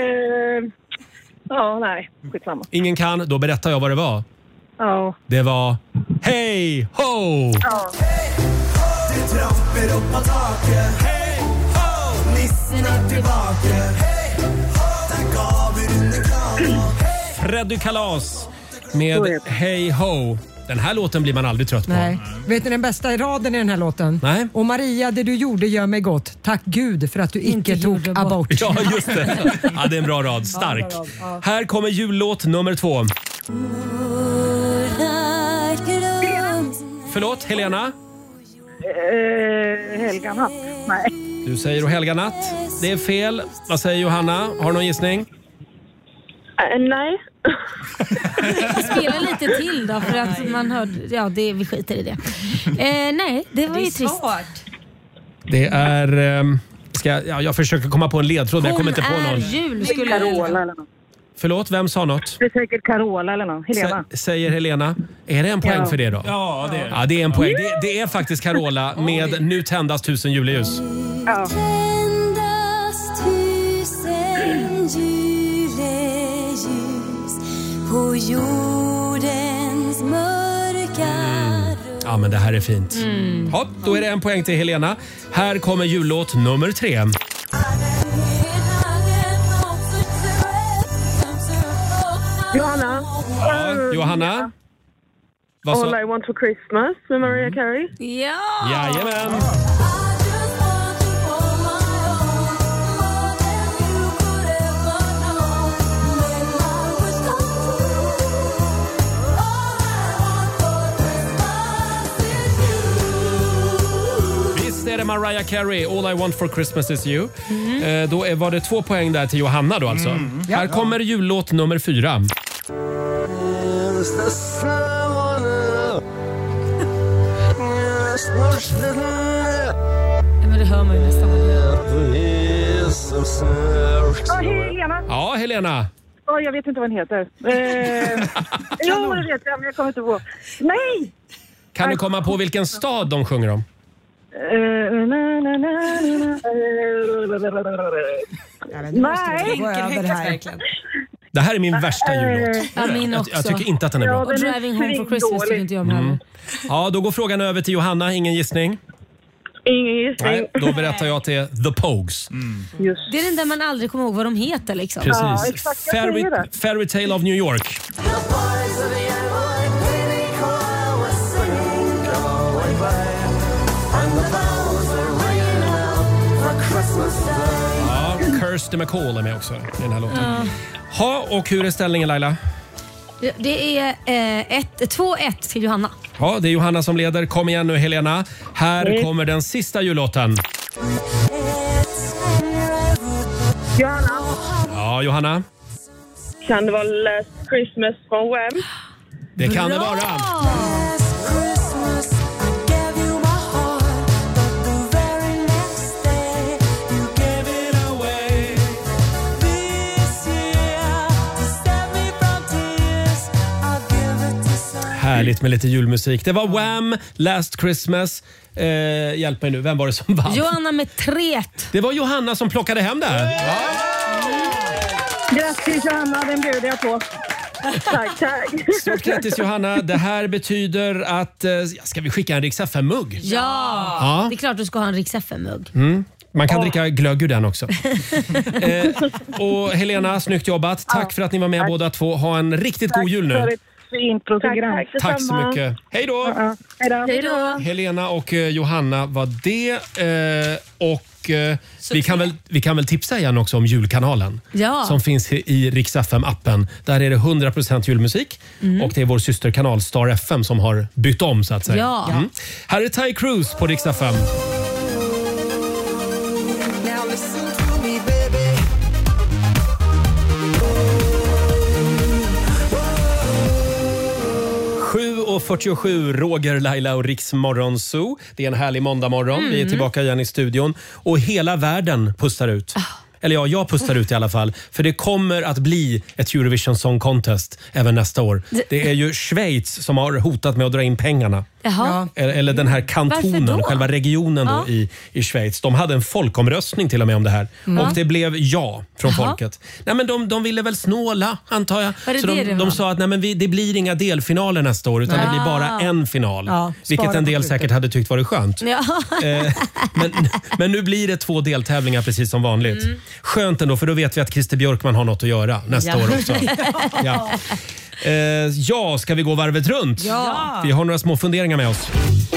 Nej. Skitsamma. Ingen kan, då berättar jag vad det var. Ja. Det var Hej Ho! Ja. Det trampar upp på taket. Hej ho! Nissen är tillbaka. Hej ho! Där gav vi under kranen. Freddy Kalas med Hej Ho. Den här låten blir man aldrig trött på. Nej. Vet ni den bästa raden i den här låten? Nej. Och Maria, det du gjorde gör mig gott. Tack Gud för att du inte tog abort. Ja, just det. Ja, det är en bra rad. Stark. Här kommer jullåt nummer 2. Förlåt, Helena? Helga natt. Nej. Du säger Helga natt. Det är fel. Vad säger Johanna? Har du någon gissning? Nej. Spela lite till då för att man hörde, vi skiter i det. Nej, det var ju trist. Det är... jag försöker komma på en ledtråd, men jag kommer inte på någon. Jul skulle Carola eller något. Förlåt, vem sa något? Det är säkert Carola eller något. Helena. Säger Helena. Är det en poäng för det då? Ja, det är det. Ja, det är en poäng. Det är faktiskt Carola med Nu tändas 1000 juleljus. Ja. På jordens mörka Ja, men det här är fint. Ja, då är det en poäng till Helena. Här kommer jullåt nummer 3. Johanna. Ja, Johanna. Vad så? All I want for Christmas med Mariah Carey. Ja! Jajamän. Är det Mariah Carey, All I want for Christmas is you. Då var det 2 poäng där till Johanna då alltså. Här kommer jullåt nummer 4. Men det hör man ju nästan. Helena. Ja, Helena. Jag vet inte vad den heter. Jo, det vet jag, men jag kommer inte på. Nej! Kan du komma på vilken stad de sjunger om? Nej. Det här är min värsta jullåt. Ja, min också. Jag tycker inte att den är bra. Och Driving Home for Christmas tycker inte jag om heller. Ja, då går frågan över till Johanna. Ingen gissning? Ingen gissning. Nej, då berättar jag till The Pogues. Just. Det är den där man aldrig kommer ihåg vad de heter liksom. Precis. Ja, exakt, Fairy Tale of New York. Ja, Kirsty MacColl är med också i den här låten. Ja, och hur är ställningen, Laila? Det är 2-1 till Johanna. Ja, det är Johanna som leder. Kom igen nu, Helena. Här kommer den sista jullåten. Johanna. Ja, Johanna. Kan det vara Last Christmas från Wham? Det kan det vara. Härligt med lite julmusik. Det var Wham! Last Christmas. Hjälp mig nu, vem var det som vann? Johanna med 3. Det var Johanna som plockade hem det här. Ja. Grattis Johanna, den bjuder jag på. Tack. Stort grattis Johanna. Det här betyder att... ska vi skicka en Rix FM-mugg? Ja, det är klart du ska ha en Rix FM-mugg. Man kan dricka glögg ur den också. Och Helena, snyggt jobbat. Tack för att ni var med båda två. Ha en riktigt god jul nu. Fint program. Tack så mycket. Hej då! Hej då! Helena och Johanna var det. Och vi kan väl tipsa igen också om julkanalen. Ja. Som finns i Rix FM-appen. Där är det 100% julmusik. Och det är vår systerkanal Star FM som har bytt om så att säga. Ja. Här är Ty Cruz på Rix FM. 7:47, Roger, Laila och Rix Morgonzoo. Det är en härlig måndagmorgon. Vi är tillbaka igen i studion. Och hela världen pustar ut. Eller ja, jag pustar ut i alla fall. För det kommer att bli ett Eurovision Song Contest även nästa år. Det är ju Schweiz som har hotat med att dra in pengarna. Jaha. Eller den här kantonen, själva regionen då i Schweiz. De hade en folkomröstning till och med om det här. Och det blev ja från folket. Nej, men de ville väl snåla, antar jag. Så de sa att nej, men det blir inga delfinaler nästa år utan det blir bara en final. Vilket en del säkert hade tyckt var det skönt. Men nu blir det 2 deltävlingar precis som vanligt. Skönt ändå, för då vet vi att Christer Björkman har något att göra nästa år också. Ska vi gå varvet runt? Ja. Vi har några små funderingar med oss.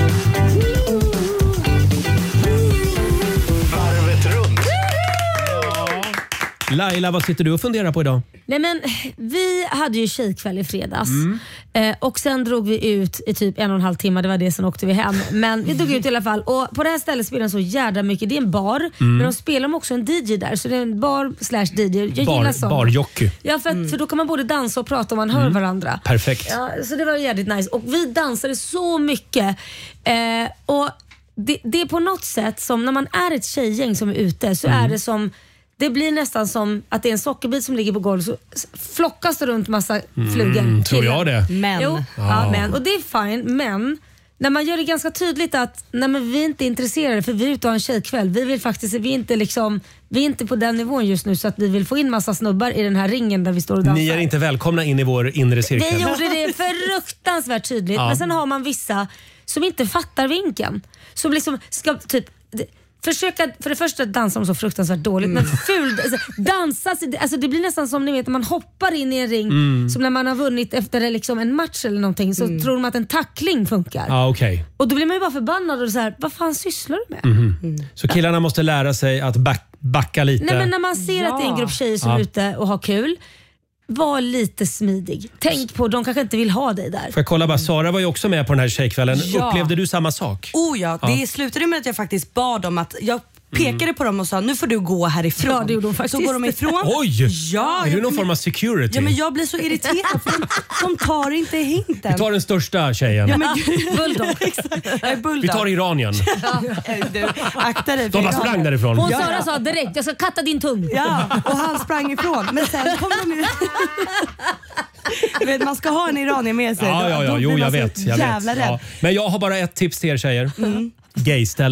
Varvet runt. Laila, vad sitter du och funderar på idag? Nej, men vi hade ju tjejkväll i fredags och sen drog vi ut i typ 1,5 timmar. Det var det, sen åkte vi hem. Men vi drog ut i alla fall. Och på det här stället spelar de så jävla mycket. Det är en bar, men de spelar också en DJ där. Så det är en bar/DJ. Jag gillar sånt. Barjockey. Ja, för då kan man både dansa och prata om man hör varandra. Perfekt. Ja, så det var jävligt nice. Och vi dansade så mycket. Och det är på något sätt som när man är ett tjejgäng som är ute så är det som... Det blir nästan som att det är en sockerbit som ligger på golvet, så flockas det runt massa flugor. Tror jag det. Men. Men. Och det är fine, men när man gör det ganska tydligt att nej, men vi är inte intresserade för vi är ute och har en tjejkväll. Vi är inte på den nivån just nu så att vi vill få in massa snubbar i den här ringen där vi står och dansar. Ni är inte välkomna in i vår inre cirkel. Vi gjorde det fruktansvärt tydligt. Men sen har man vissa som inte fattar vinkeln. Som liksom ska typ... Försöka, för det första dansar de så fruktansvärt dåligt, men dansa, alltså det blir nästan som ni vet, man hoppar in i en ring som när man har vunnit efter liksom en match eller någonting, så tror de att en tackling funkar. Okay. Och då blir man ju bara förbannad och så här, vad fan sysslar du med? Så killarna måste lära sig att backa lite. Nej, men när man ser att det är en grupp tjejer som är ute och har kul, var lite smidig. Tänk på, de kanske inte vill ha dig där. Får jag kolla bara, Sara var ju också med på den här tjejkvällen. Upplevde du samma sak? Det slutade med att jag faktiskt bad om att jag pekade på dem och sa, nu får du gå härifrån. Ja, det gjorde hon faktiskt. Så går de ifrån. Oj! Ja, är du någon form av security? Ja, men jag blir så irriterad för de tar inte hinten. Vi tar den största tjejen. Ja, men Bulldog. Vi tar Iranien. Du, akta dig. De bara sprang därifrån. Hon Sara sa direkt, jag ska katta din tung. Ja, och han sprang ifrån. Men sen kom de ju... Vet, man ska ha en iranier med sig. Jo, jag vet. Jävla rädd. Ja. Men jag har bara ett tips till er tjejer. Gayställen.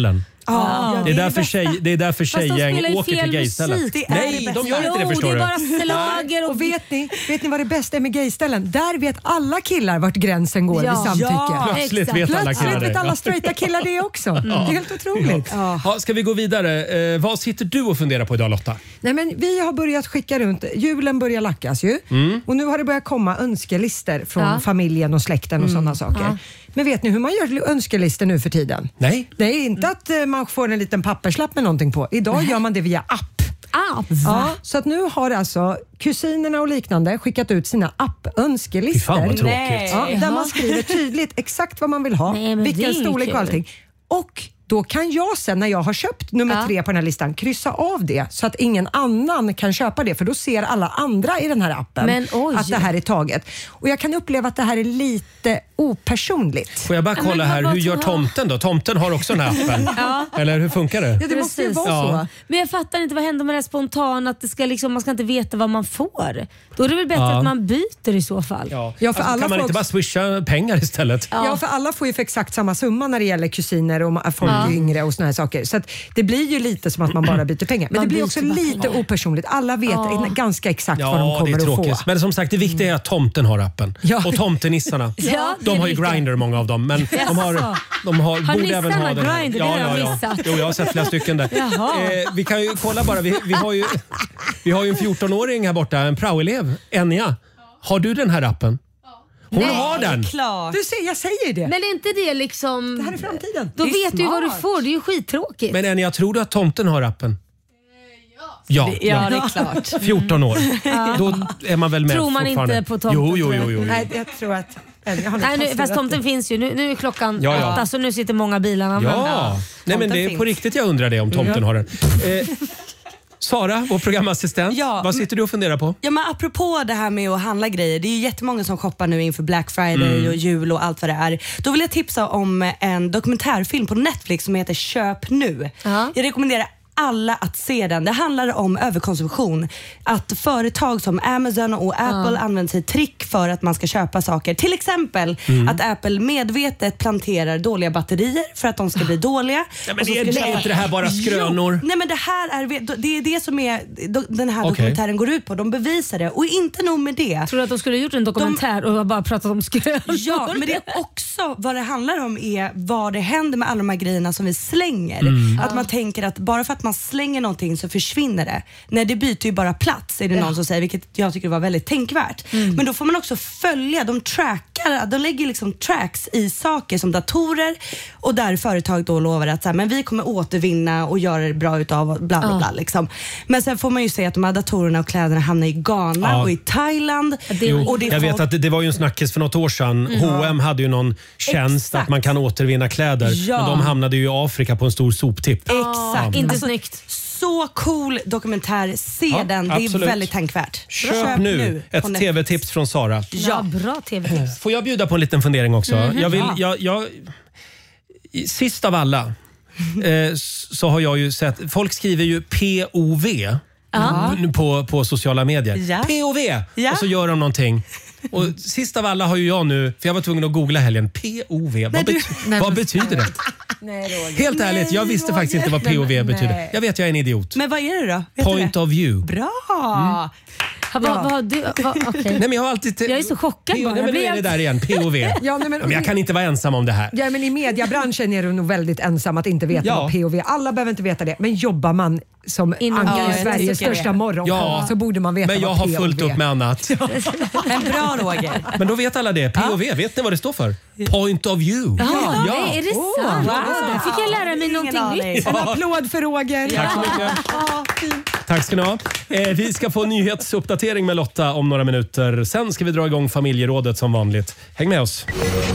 Det är därför tjejgäng åker till gayställen. Nej, de gör inte det, förstår du. Det är bara slager och vet ni vad det bästa är med gayställen? Där vet alla killar vart gränsen går vid samtycke. Plötsligt vet alla killar det. Vet alla straighta killar det också. Det är helt otroligt. Ja, ska vi gå vidare? Vad sitter du och funderar på idag, Lotta? Nej, men vi har börjat skicka runt. Julen börjar lackas ju. Och nu har det börjat komma önskelister från familjen och släkten och sådana saker. Men vet ni hur man gör önskelister nu för tiden? Nej. Det är inte att man får en liten papperslapp med någonting på. Idag gör man det via app. Ja, så att nu har alltså kusinerna och liknande skickat ut sina app-önskelistor. Fy fan vad tråkigt. Där man skriver tydligt exakt vad man vill ha, vilken storlek och allting. Och då kan jag sen när jag har köpt nummer 3 på den här listan kryssa av det så att ingen annan kan köpa det, för då ser alla andra i den här appen att det här är taget. Och jag kan uppleva att det här är lite opersonligt. Får jag bara kolla här, hur gör tomten då? Tomten har också den här appen. Eller hur funkar det? Ja, det måste ju vara så. Men jag fattar inte, vad händer med det här spontan, att det ska man ska inte veta vad man får. Då är det väl bättre att man byter i så fall. Ja, för alltså, alla kan man inte bara swisha pengar istället? Ja, för alla får ju för exakt samma summa när det gäller kusiner och folk yngre och såna här saker. Så att det blir ju lite som att man bara byter pengar. Men det blir också lite opersonligt. Alla vet ganska exakt vad de kommer att få. Men som sagt, det viktiga är att tomten har appen. Och tomtenissarna. De har ju Grindr, många av dem. Men de har borde även ha den här. Grindr? Det har jag missat. Jo, jag har sett flera stycken där. Vi kan ju kolla bara. Vi har ju en 14-åring här borta, en praoelev, Enya. Har du den här appen? Hon har den. Klart. Du ser, jag säger det. Men är inte det liksom... Det här är framtiden. Då vet du vad du får. Det är ju skittråkigt. Men Enya, tror du att tomten har appen? Ja, det är klart. 14 år. Då är man väl med. Tror man inte på tomten? Jo. Nej, jag tror att... Fast tomten finns ju. Nu är klockan 8, så nu sitter många bilarna. Nej, men det är på riktigt jag undrar det, om tomten har den. Sara, vår programassistent, vad sitter du och funderar på? Ja, men apropå det här med att handla grejer, det är ju jättemånga som shoppar nu inför Black Friday och jul och allt vad det är. Då vill jag tipsa om en dokumentärfilm på Netflix som heter Köp nu. Jag rekommenderar alla att se den. Det handlar om överkonsumtion. Att företag som Amazon och Apple använder sig trick för att man ska köpa saker. Till exempel att Apple medvetet planterar dåliga batterier för att de ska bli dåliga. Ja, men är inte det här bara skrönor? Nej, men det är det som är den här dokumentären går ut på. De bevisar det. Och inte nog med det. Tror du att de skulle ha gjort en dokumentär och bara pratat om skrönor? Ja, men det är också vad det handlar om är vad det händer med alla de här grejerna som vi slänger. Att man tänker att bara för att man slänger någonting så försvinner det. Nej, det byter ju bara plats, är det någon som säger, vilket jag tycker var väldigt tänkvärt. Men då får man också följa, de lägger liksom tracks i saker som datorer, och där företag då lovar att så här, men vi kommer återvinna och göra det bra utav bla bla bla liksom. Men sen får man ju se att de här datorerna och kläderna hamnar i Ghana och i Thailand. Jag vet att det var ju en snackis för något år sedan. H&M hade ju någon tjänst att man kan återvinna kläder. Men de hamnade ju i Afrika på en stor soptipp. Exakt. Inte snyggt. Så cool dokumentär. Se den. Det är väldigt tänkvärt. Köp nu. Ett tv-tips från Sara. Ja, bra tv-tips. Får jag bjuda på en liten fundering också? Sist av alla så har jag ju sett, folk skriver ju POV på sociala medier. POV! Och så gör de någonting. Och sist av alla har ju jag nu, för jag var tvungen att googla helgen, POV. Vad betyder det? Nej, helt ärligt, jag visste faktiskt inte vad POV betyder. Jag vet, jag är en idiot. Men vad är det då? Vet Point of view. Bra! Okay. Nej, men jag har alltid jag är så chockad bara. Nej, men nu är det där igen, POV. Men jag kan inte vara ensam om det här. Ja, men i mediebranschen är du nog väldigt ensam att inte veta vad POV. Alla behöver inte veta det. Men jobbar man som ankar i Sveriges största morgon så borde man veta men jag vad POV har fullt upp med annat. Men bra, Roger. Men då vet alla det. POV, vet ni vad det står för? Point of view. Är det sant? Där fick jag lära mig någonting nytt. En applåd för Roger. Tack så mycket. Tack ska ni ha. Vi ska få nyhetsuppdatering med Lotta om några minuter. Sen ska vi dra igång familjerådet som vanligt. Häng med oss.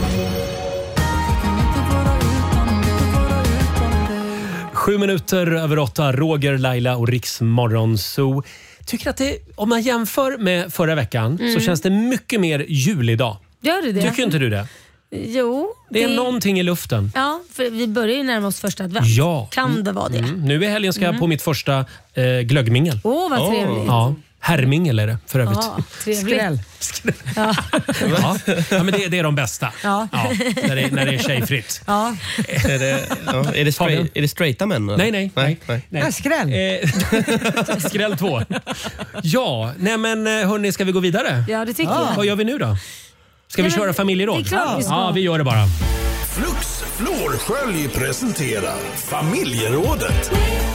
7:07, Roger, Laila och Riks Morgonzoo. Tycker att det, om man jämför med förra veckan så känns det mycket mer jul idag. Gör det? Tycker inte du det? Jo. Det är någonting i luften. Ja, för vi börjar ju närma oss första advent. Ja. Kan det vara det? Nu i helgen ska jag på mitt första glöggmingel. Vad trevligt. Ja. Herrmingel är det för övrigt. Ja, trevligt. Ja. Ja, men det är de bästa. Ja. Ja, när det är tjejfritt. Ja. Är det straighta män? Nej. Skräll. Skräll 2. Ja, nej men hörni, ska vi gå vidare? Ja, det tycker jag. Vad gör vi nu då? Ska vi köra familjeråd? Det är klart vi ska. Ja, vi gör det bara. Flux Florskölj presenterar Familjerådet.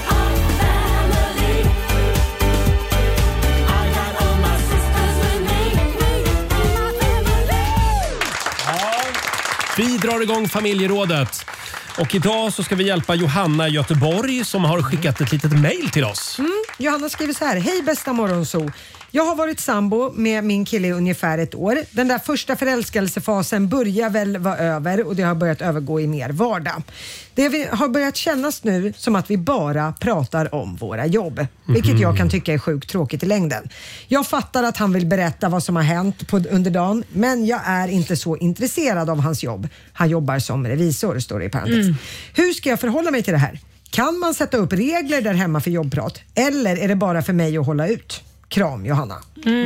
Vi drar igång familjerådet. Och idag så ska vi hjälpa Johanna i Göteborg som har skickat ett litet mejl till oss. Johanna skriver så här: hej bästa morgonzoo. Jag har varit sambo med min kille i ungefär ett år. Den där första förälskelsefasen börjar väl vara över och det har börjat övergå i mer vardag. Det har börjat kännas nu som att vi bara pratar om våra jobb. Vilket jag kan tycka är sjukt tråkigt i längden. Jag fattar att han vill berätta vad som har hänt under dagen, men jag är inte så intresserad av hans jobb. Han jobbar som revisor, står det i parentes. Hur ska jag förhålla mig till det här? Kan man sätta upp regler där hemma för jobbprat? Eller är det bara för mig att hålla ut? Kram, Johanna.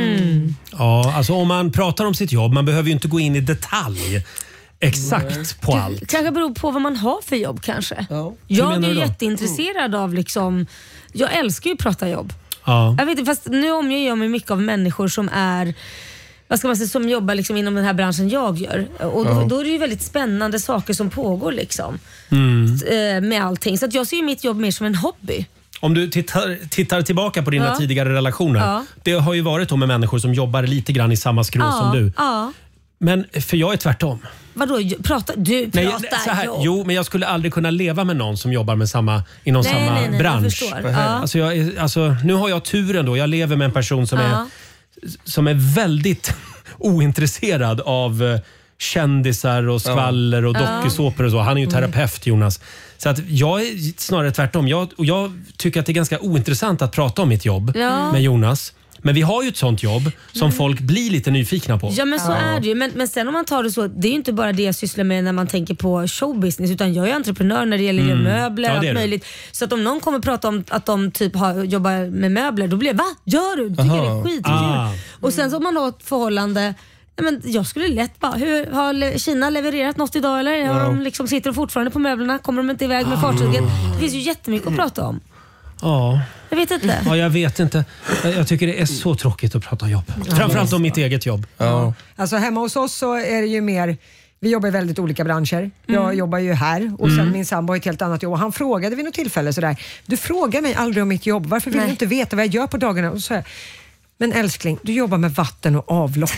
Ja, alltså om man pratar om sitt jobb, man behöver ju inte gå in i detalj exakt på allt. Det kanske beror på vad man har för jobb kanske. Ja. Jag är jätteintresserad av liksom, jag älskar ju att prata jobb. Ja. Jag vet, fast nu omger jag mig mycket av människor som är, vad ska man säga, som jobbar liksom inom den här branschen jag gör. Och då är det ju väldigt spännande saker som pågår liksom. Med allting. Så att jag ser ju mitt jobb mer som en hobby. Om du tittar tillbaka på dina tidigare relationer. Det har ju varit med människor som jobbar lite grann i samma skrå som du. Ja. Men för jag är tvärtom. Vadå? Du pratar jobb? Jo, men jag skulle aldrig kunna leva med någon som jobbar med inom samma bransch. Alltså, nu har jag turen då. Jag lever med en person som är väldigt ointresserad av kändisar och skvaller och dokusåpor och så. Han är ju terapeut, Jonas. Så att jag är snarare tvärtom. Jag tycker att det är ganska ointressant att prata om mitt jobb med Jonas. Men vi har ju ett sånt jobb som folk blir lite nyfikna på. Ja, men så är det ju. Men sen om man tar det så, det är ju inte bara det jag sysslar med när man tänker på showbusiness, utan jag är entreprenör när det gäller möbler och allt möjligt. Så att om någon kommer prata om att de typ jobbar med möbler, då blir det, va? Gör du? Tycker det är skitkul. Och sen så om man har ett förhållande, men jag skulle lätt bara, har Kina levererat något idag eller? Har de liksom, sitter de fortfarande på möblerna? Kommer de inte iväg med fartyget? Det finns ju jättemycket att prata om. Ja. Jag vet inte. Ja, jag vet inte. Jag tycker det är så tråkigt att prata jobb. Framförallt om mitt eget jobb. Ja. Alltså hemma hos oss så är det ju mer, vi jobbar i väldigt olika branscher. Jag jobbar ju här och sen min sambo har ett helt annat jobb. Och han frågade vid något tillfälle sådär: du frågar mig aldrig om mitt jobb. Varför vill du inte veta vad jag gör på dagarna? Och så här, men älskling, du jobbar med vatten och avlopp.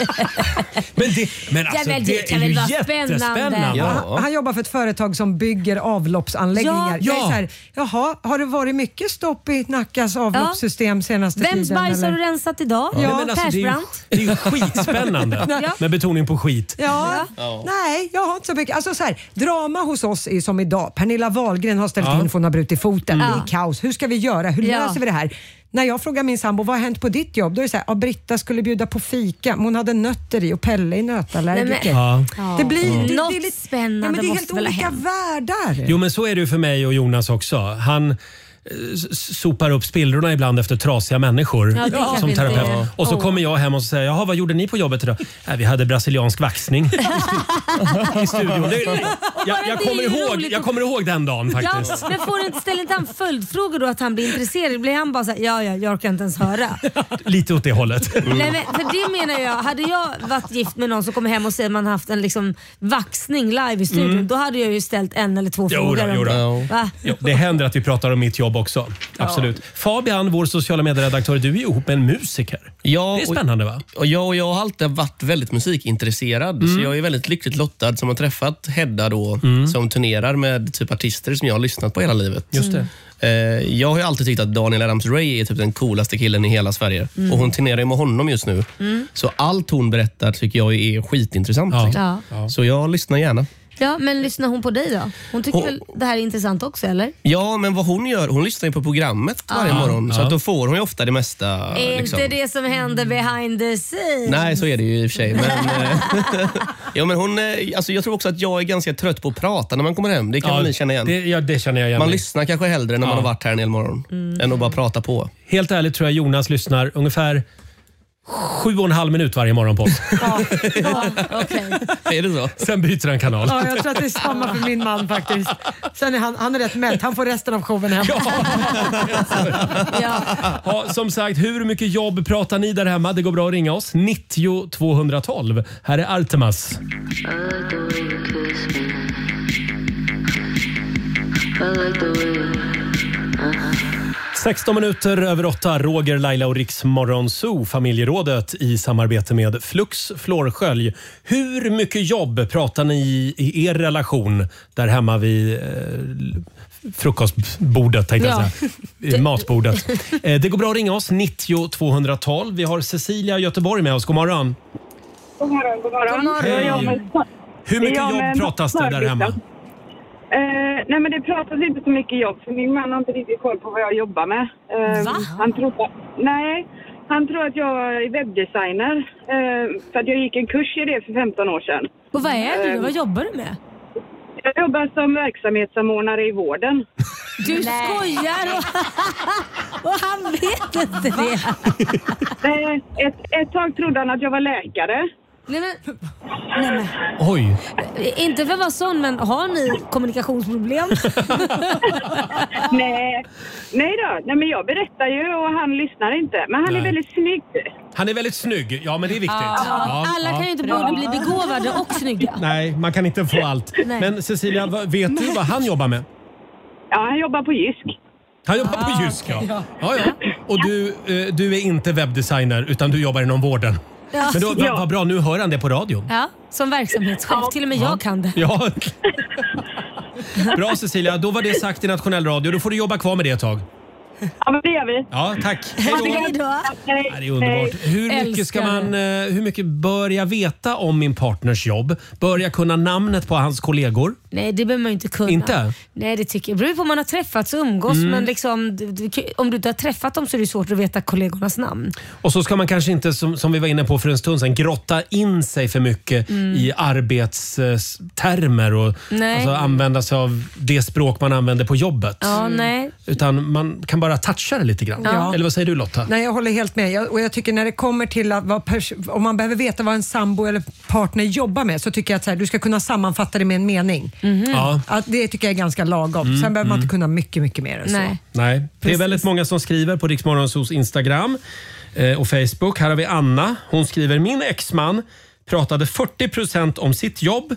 men alltså, det är ju jättespännande. Ja. Han jobbar för ett företag som bygger avloppsanläggningar. Jag är så här, jaha, har det varit mycket stopp i Nackas avloppssystem senaste tiden? Vems bajs har du rensat idag? Ja, men alltså, det är ju skitspännande. Med betoning på skit. Nej, jag har inte så mycket. Alltså så här, drama hos oss är som idag. Pernilla Wahlgren har ställt in för hon har brutit foten. Det är kaos. Hur ska vi göra? Hur löser vi det här? När jag frågar min sambo, vad har hänt på ditt jobb? Då är det så här, Britta skulle bjuda på fika. Hon hade nötter i och Pelle i nötallergiker. Det blir något det är lite spännande. Men det är helt olika världar. Jo, men så är det ju för mig och Jonas också. Han sopar upp spillrorna ibland efter trasiga människor som terapeut. Och så kommer jag hem och säger, jaha, vad gjorde ni på jobbet idag? Vi hade brasiliansk vaxning i studion. Jag kommer ihåg den dagen faktiskt. Ja, men ställer inte han följdfrågor då att han blir intresserad? Blir han bara så här, jag orkar inte ens höra. Lite åt det hållet. Nej, men för det menar jag, hade jag varit gift med någon som kommer hem och säger att man haft en liksom vaxning live i studion, då hade jag ju ställt en eller två frågor. Jo, det händer att vi pratar om mitt jobb också. Absolut. Fabian, vår sociala medieredaktör, du är ihop med en musiker. Ja, det är spännande, va? Och jag har alltid varit väldigt musikintresserad. Så jag är väldigt lyckligt lottad som har träffat Hedda då, som turnerar med typ artister som jag har lyssnat på hela livet. Just det. Jag har ju alltid tyckt att Daniel Adams-Ray är typ den coolaste killen i hela Sverige. Och hon turnerar med honom just nu. Så allt hon berättar tycker jag är skitintressant. Så jag lyssnar gärna. Ja, men lyssnar hon på dig då? Hon tycker väl det här är intressant också, eller? Ja, men vad hon gör, hon lyssnar ju på programmet varje morgon. Så att då får hon ju ofta det mesta. Är inte det som händer behind the scenes? Nej, så är det ju i och för sig. Men, ja, men hon, alltså jag tror också att jag är ganska trött på att prata när man kommer hem. Det kan väl ni känna igen? Det känner jag igen. Man lyssnar kanske hellre när man har varit här en hel morgon än att bara prata på. Helt ärligt tror jag Jonas lyssnar ungefär 7,5 minut varje morgon på oss. Är det så? Sen byter han kanal. Ja, jag tror att det är samma för min man faktiskt. Sen är han är rätt mätt. Han får resten av showen hem. Ja, som sagt, hur mycket jobb pratar ni där hemma? Det går bra att ringa oss. 90 212. Här är Artemas. 16 minuter över 8. Roger, Laila och Riks Morgonzoo, familjerådet i samarbete med Flux Flårskölj. Hur mycket jobb pratar ni i er relation där hemma vid frukostbordet, tänkte jag säga. Matbordet. Det går bra att ringa oss, 90 212. Vi har Cecilia i Göteborg med oss. God morgon. God morgon, god morgon. Hej. Hur mycket jobb pratas det där hemma? Nej, men det pratas inte så mycket jobb, för min man har inte riktigt koll på vad jag jobbar med. Han tror att jag är webbdesigner, för att jag gick en kurs i det för 15 år sedan. Och vad är du? Vad jobbar du med? Jag jobbar som verksamhetssamordnare i vården. Du skojar! Och han vet inte det. Ett tag trodde han att jag var läkare. Nej, men. Oj. Inte för att vara sån, men har ni kommunikationsproblem? Nej då. Nej, men jag berättar ju och han lyssnar inte. Men han är väldigt snygg. Han är väldigt snygg. Ja, men det är viktigt. Alla kan ju inte både bli begåvade och snygga. Nej, man kan inte få allt. Nej. Men Cecilia, vet du vad han jobbar med? Ja, han jobbar på Jysk. Han jobbar på Jysk, ja. Och du är inte webbdesigner, utan du jobbar inom vården. Ja. Men då, vad bra, nu hör han det på radion. Ja, som verksamhetschef. Till och med jag kan det. Ja. Bra Cecilia, då var det sagt i nationell radio. Då får du jobba kvar med det ett tag. Ja, men det gör vi. Ja, tack. Hej då. Det är underbart. Hur mycket bör jag veta om min partners jobb? Bör jag kunna namnet på hans kollegor? Nej, det behöver man ju inte kunna. Inte? Nej, det tycker jag. Det beror på om man har träffats och umgås. Men liksom, om du inte har träffat dem så är det svårt att veta kollegornas namn. Och så ska man kanske inte, som vi var inne på för en stund sedan, grotta in sig för mycket i arbetstermer och alltså använda sig av det språk man använder på jobbet. Ja, nej. Utan man kan bara toucha det lite grann. Ja. Eller vad säger du, Lotta? Nej, jag håller helt med. Och jag tycker när det kommer till att om man behöver veta vad en sambo eller partner jobbar med, så tycker jag att så här, du ska kunna sammanfatta det med en mening. Ja. Att det tycker jag är ganska lagom. Sen behöver man inte kunna mycket mer än så. Nej. Det är väldigt många som skriver på Rix Morgonzoos Instagram och Facebook. Här har vi Anna. Hon skriver: min exman pratade 40% om sitt jobb,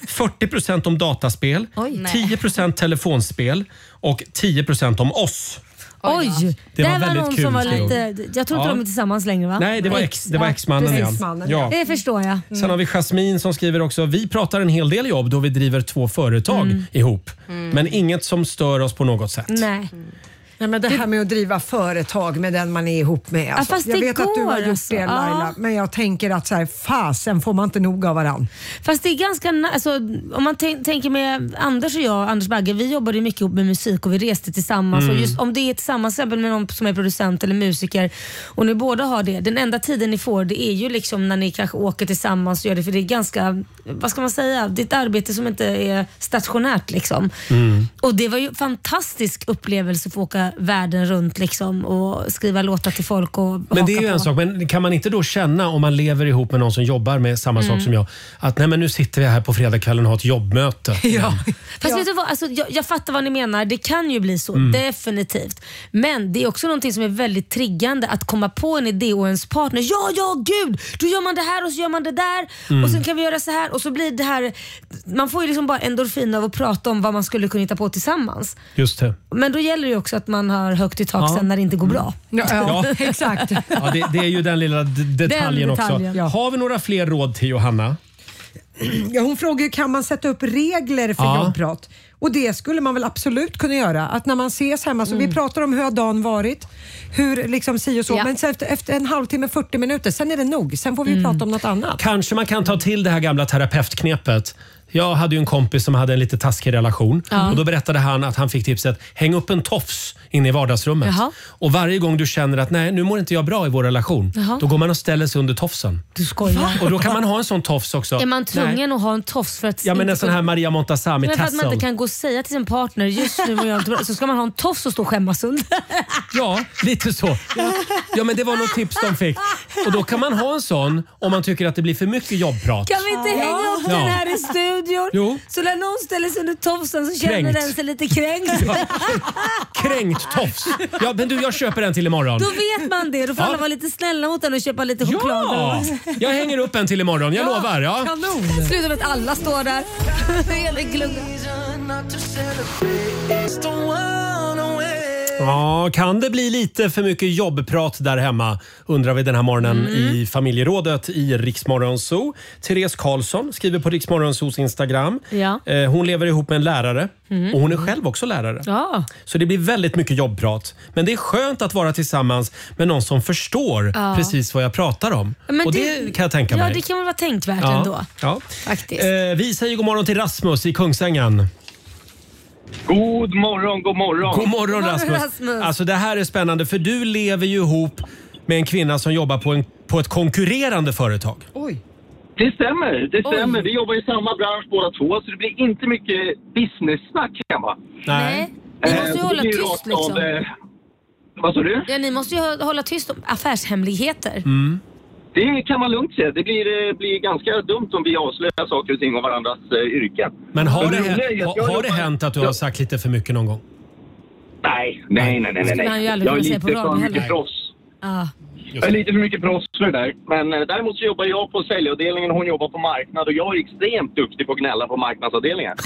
40% om dataspel, 10% telefonspel och 10% om oss. Oj, det var där var någon kul, som var lite... Jag tror inte de är tillsammans längre, va? Nej, det var exmannen. Ja. Det förstår jag. Sen har vi Jasmine som skriver också: vi pratar en hel del jobb då vi driver 2 företag ihop. Men inget som stör oss på något sätt. Nej. Nej, men det här med att driva företag med den man är ihop med. Alltså. Fast jag det vet att du har gjort det, Laila, men jag tänker att så här, fasen får man inte nog av varann. Fast det är ganska... Alltså, om man tänker med Anders och jag, Anders Bagge, vi jobbade mycket ihop med musik och vi reste tillsammans. Och just om det är tillsammans med någon som är producent eller musiker och ni båda har det, den enda tiden ni får, det är ju liksom när ni kanske åker tillsammans och gör det, för det är ganska, vad ska man säga, det är ett arbete som inte är stationärt liksom. Och det var ju en fantastisk upplevelse att få åka världen runt liksom och skriva låtar till folk och men det är ju en sak, men kan man inte då känna, om man lever ihop med någon som jobbar med samma sak som jag, att nej, men nu sitter vi här på fredagskvällen och har ett jobbmöte. Fast vet du vad, alltså, jag fattar vad ni menar, det kan ju bli så, definitivt. Men det är också någonting som är väldigt triggande, att komma på en idé och ens partner, gud, då gör man det här och så gör man det där och sen kan vi göra så här och så blir det här, man får ju liksom bara endorfin av att prata om vad man skulle kunna hitta på tillsammans. Just det. Men då gäller det ju också att man har högt i tak sen när det inte går bra. Ja. Exakt. Ja, det är ju den lilla detaljen också. Ja. Har vi några fler råd till Johanna? Ja, hon frågar, kan man sätta upp regler för jobbprat? Och det skulle man väl absolut kunna göra. Att när man ses hemma, så vi pratar om hur har dagen varit, hur liksom si och så. Men sen efter en halvtimme, 40 minuter, sen är det nog. Sen får vi prata om något annat. Kanske man kan ta till det här gamla terapeutknepet. Jag hade ju en kompis som hade en lite taskig relation. Och då berättade han att han fick tipset: häng upp en tofs inne i vardagsrummet. Och varje gång du känner att nej, nu mår inte jag bra i vår relation, då går man och ställer sig under tofsen. Du skojar. Och då kan man ha en sån tofs också. Är man tvungen att ha en tofs för att... Ja, men en sån här Maria Montazami tassel. Men för att man inte kan gå och säga till sin partner, just nu mår jag inte bra, så ska man ha en tofs och stå och skämmas under. Ja, lite så. Ja, men det var något tips de fick. Och då kan man ha en sån om man tycker att det blir för mycket jobbprat. Kan vi inte hänga upp den här i studion? Jo. Så när någon ställer sig under tofsen så känner den sig lite kränkt. Kränkt tofs. Ja, men du, jag köper den till imorgon. Då vet man det. Då får alla vara lite snälla mot den och köpa lite choklad. Ja, jag hänger upp en till imorgon. Jag lovar. Ja. Kanon. Sluta med att alla står där. Hela gluggen. Ja, kan det bli lite för mycket jobbprat där hemma? Undrar vi den här morgonen i familjerådet i Rix Morgon Zoo. Therese Karlsson skriver på Rix Morgon Zoos Instagram. Ja. Hon lever ihop med en lärare och hon är själv också lärare. Ja. Så det blir väldigt mycket jobbprat. Men det är skönt att vara tillsammans med någon som förstår precis vad jag pratar om. Men och det kan jag tänka mig. Ja, det kan väl vara tänkvärt ändå. Ja. Faktiskt. Vi säger god morgon till Rasmus i Kungsängen. God morgon, god morgon. God morgon Rasmus. Alltså det här är spännande för du lever ju ihop med en kvinna som jobbar på ett konkurrerande företag. Oj. Det stämmer. Vi jobbar i samma bransch båda två, så det blir inte mycket business-snack hemma. Nej. Ni måste ju hålla tyst liksom. Vad sa du? Ja, ni måste ju hålla tyst om affärshemligheter. Det kan man lugnt säga. Det blir ganska dumt om vi avslöjar saker och ting om varandras yrken. Men har det hänt att du har sagt lite för mycket någon gång? Nej. Han ju aldrig Jag är se lite på radio för mycket proffs. Jag är lite för mycket proffs för det där. Men däremot så jobbar jag på säljavdelningen och hon jobbar på marknad. Och jag är extremt duktig på att gnälla på marknadsavdelningen.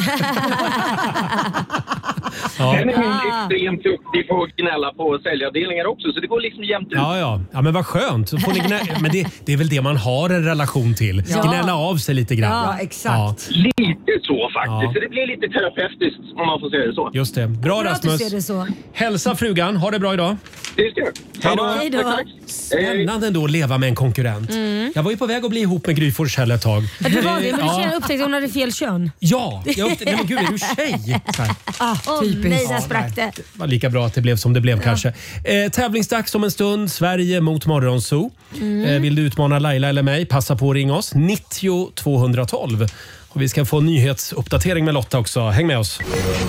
Sen är hon extremt duktig på att gnälla på säljavdelningar också. Så det går liksom jämnt ut. Ja, men vad skönt. Så får ni men det är väl det man har en relation till. Gnälla av sig lite grann. Ja, exakt. Lite så faktiskt. Så det blir lite terapeutiskt om man får säga det så. Just det. Bra Rasmus. Ser det så. Hälsa frugan. Ha det bra idag. Det ska jag. Hej då. Spännande ändå att leva med en konkurrent. Jag var ju på väg att bli ihop med Gry Forssell ett tag. Ja, du var det, men du upptäckte hon hade fel kön. Ja, jag upptäckte, nej men gud, är du tjej? Nej, där sprack det. Det var lika bra att det blev som det blev kanske. Tävlingsdags om en stund. Sverige mot Morgonzoo. Vill du utmana Laila eller mig? Passa på att ringa oss. 90 212. Och vi ska få en nyhetsuppdatering med Lotta också. Häng med oss.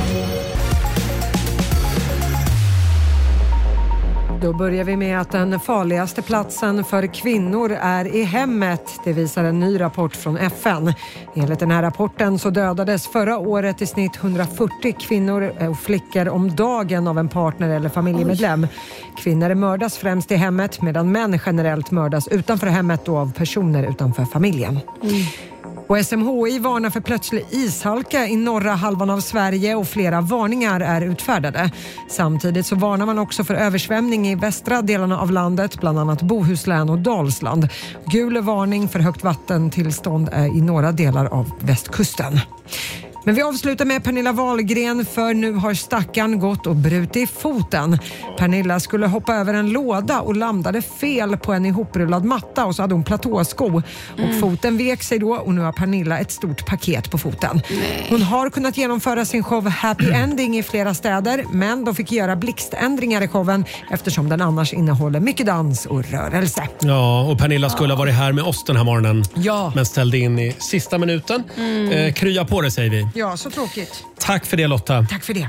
Då börjar vi med att den farligaste platsen för kvinnor är i hemmet. Det visar en ny rapport från FN. Enligt den här rapporten så dödades förra året i snitt 140 kvinnor och flickor om dagen av en partner eller familjemedlem. Kvinnor mördas främst i hemmet medan män generellt mördas utanför hemmet och av personer utanför familjen. Och SMHI varnar för plötslig ishalka i norra halvan av Sverige och flera varningar är utfärdade. Samtidigt så varnar man också för översvämning i västra delarna av landet, bland annat Bohuslän och Dalsland. Gul varning för högt vattentillstånd är i några delar av västkusten. Men vi avslutar med Pernilla Wahlgren, för nu har stackarn gått och brutit foten. Pernilla skulle hoppa över en låda och landade fel på en ihoprullad matta och så hade hon platåsko. Och foten vek sig då och nu har Pernilla ett stort paket på foten. Hon har kunnat genomföra sin show Happy Ending i flera städer, men de fick göra blixtändringar i showen eftersom den annars innehåller mycket dans och rörelse. Ja, och Pernilla skulle ha varit här med oss den här morgonen. Ja. Men ställde in i sista minuten. Krya på det, säger vi. Ja, så tråkigt. Tack för det, Lotta. Tack för det.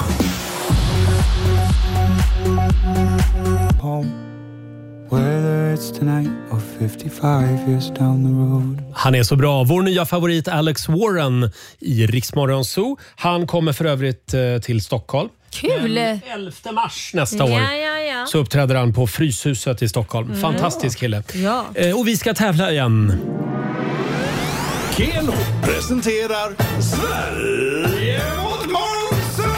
Han är så bra. Vår nya favorit Alex Warren i Rix Morgon Zoo. Han kommer för övrigt till Stockholm. Kul! 11 mars nästa år så uppträder han på Fryshuset i Stockholm. Fantastisk kille. Ja. Och vi ska tävla igen. Keno presenterar Sverige mot Morgonzoo!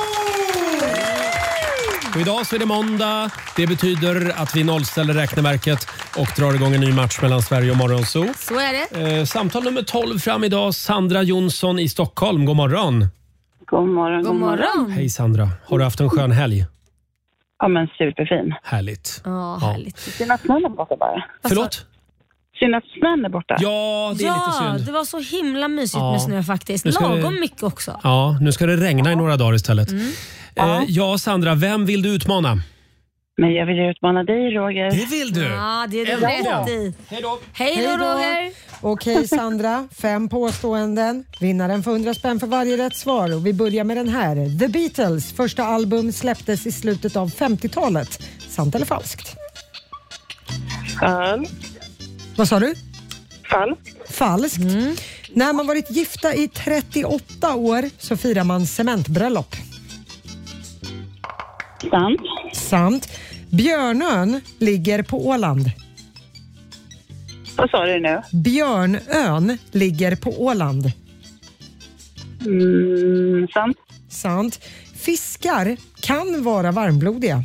Och idag så är det måndag. Det betyder att vi nollställer räkneverket och drar igång en ny match mellan Sverige och Morgonzoo. Så är det. Samtal nummer 12 fram idag. Sandra Jonsson i Stockholm. God morgon. God morgon. God morgon. Hej Sandra. Har du haft en skön helg? Ja, men superfin. Härligt. Ja, härligt. Sina små borta bara. Förlåt? synd att snön är borta. Ja, det är lite synd. Det var så himla mysigt med snö faktiskt. Lagom mycket också. Ja, nu ska det regna i några dagar istället. Ja, Sandra, vem vill du utmana? Men jag vill utmana dig, Roger. Det vill du? Ja, det är du rätt i. Hej då. Hej då, Roger. Okej, Sandra. 5 påståenden. Vinnaren får 100 spänn för varje rätt svar. Och vi börjar med den här. The Beatles första album släpptes i slutet av 50-talet. Sant eller falskt? Falskt. Vad sa du? Falskt. Falskt. När man varit gifta i 38 år så firar man cementbröllop. Sant. Sant. Björnön ligger på Åland. Vad sa du nu? Björnön ligger på Åland. Sant. Sant. Fiskar kan vara varmblodiga.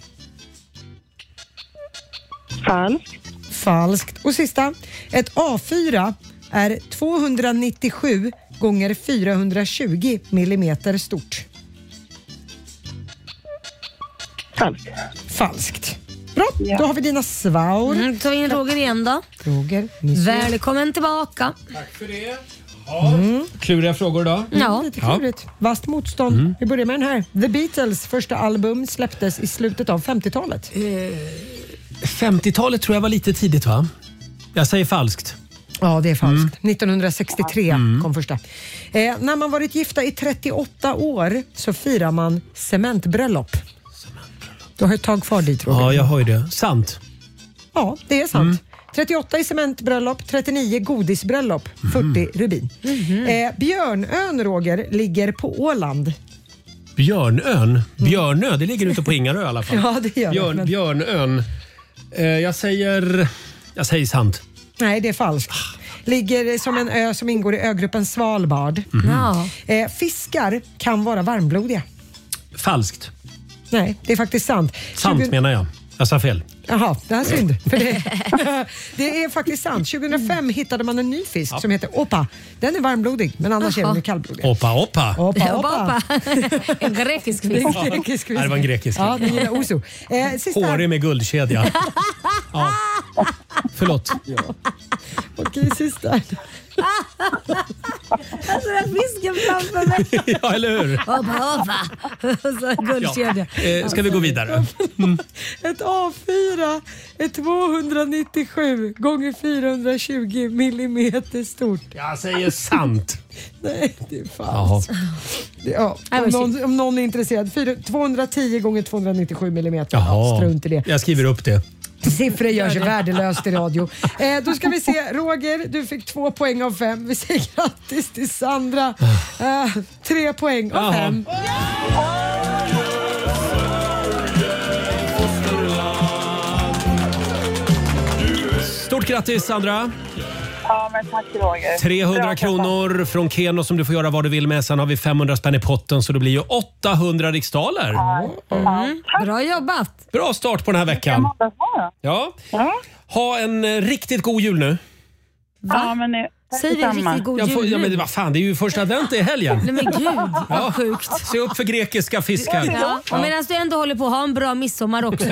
Falskt. Falskt. Och sista. Ett A4 är 297 gånger 420 millimeter stort. Falskt. Falskt. Bra, då har vi dina svar. Ta in Roger igen då. Roger, välkommen tillbaka. Tack för det. Kluriga frågor då? Ja. Lite klurigt. Vast motstånd. Vi börjar med den här. The Beatles första album släpptes i slutet av 50-talet. 50-talet tror jag var lite tidigt, va? Jag säger falskt. Ja, det är falskt. 1963 kom första. När man varit gifta i 38 år så firar man cementbröllop. Du har ett tag kvar dit, Roger. Ja, jag har ju det. Sant. Ja, det är sant. 38 i cementbröllop, 39 godisbröllop, 40 rubin. Björnön, Roger, ligger på Åland. Björnön? Björnö, det ligger ute på Ingarö i alla fall. Ja, det gör det. Björnön. Jag säger sant. Nej, det är falskt. Ligger som en ö som ingår i ögruppen Svalbard. Fiskar kan vara varmblodiga. Falskt. Nej, det är faktiskt sant. Sant menar jag. Jag sa fel. Jaha, det är synd. För det är faktiskt sant. 2005 hittade man en ny fisk som heter Opa. Den är varmblodig, men annars är den kallblodig. Opa. En grekisk fisk. Nej, det var en grekisk. Ja, den gillar Oso. Hårig med guldkedja. Ja. Förlåt. Okej, sista. Alltså den fisken framför mig. Ja, eller hur? Opa. Och så guldkedja. Ska vi gå vidare? Ett A4 är 297 gånger 420 millimeter stort. Jag säger sant. Nej, det är falskt. Ja, om någon är intresserad. 210 gånger 297 millimeter. Jaha. Strunt i det. Jag skriver upp det. Siffror gör sig värdelöst i radio. Då ska vi se. Roger, du fick 2 poäng av 5. Vi säger grattis till Sandra. 3 poäng av 5. Stort grattis, Sandra. Ja, men tack Roger. 300 kronor från Keno som du får göra vad du vill med. Sen har vi 500 spänn i potten så det blir ju 800 riksdaler. Bra jobbat. Bra start på den här veckan. Ja. Ha en riktigt god jul nu. Ja, men säg vi riktigt god jul. Ja, men vad fan, det är ju första advent i helgen. Nej men gud, vad sjukt. Se upp för grekiska fiskar. Ja. Och medan du ändå håller på, ha en bra midsommar också.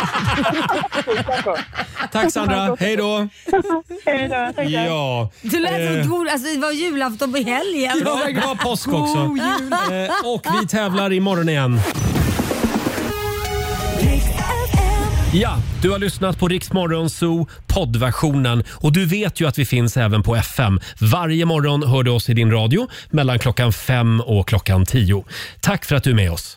Tack Sandra, hej då. Hej då, tack. Ja. Du lät så god, alltså det var julafton på helgen. Bra påsk också. Och vi tävlar imorgon igen. Ja, du har lyssnat på Rix Morgon Zoo poddversionen och du vet ju att vi finns även på FM. Varje morgon hör du oss i din radio mellan klockan 5 och klockan 10. Tack för att du är med oss.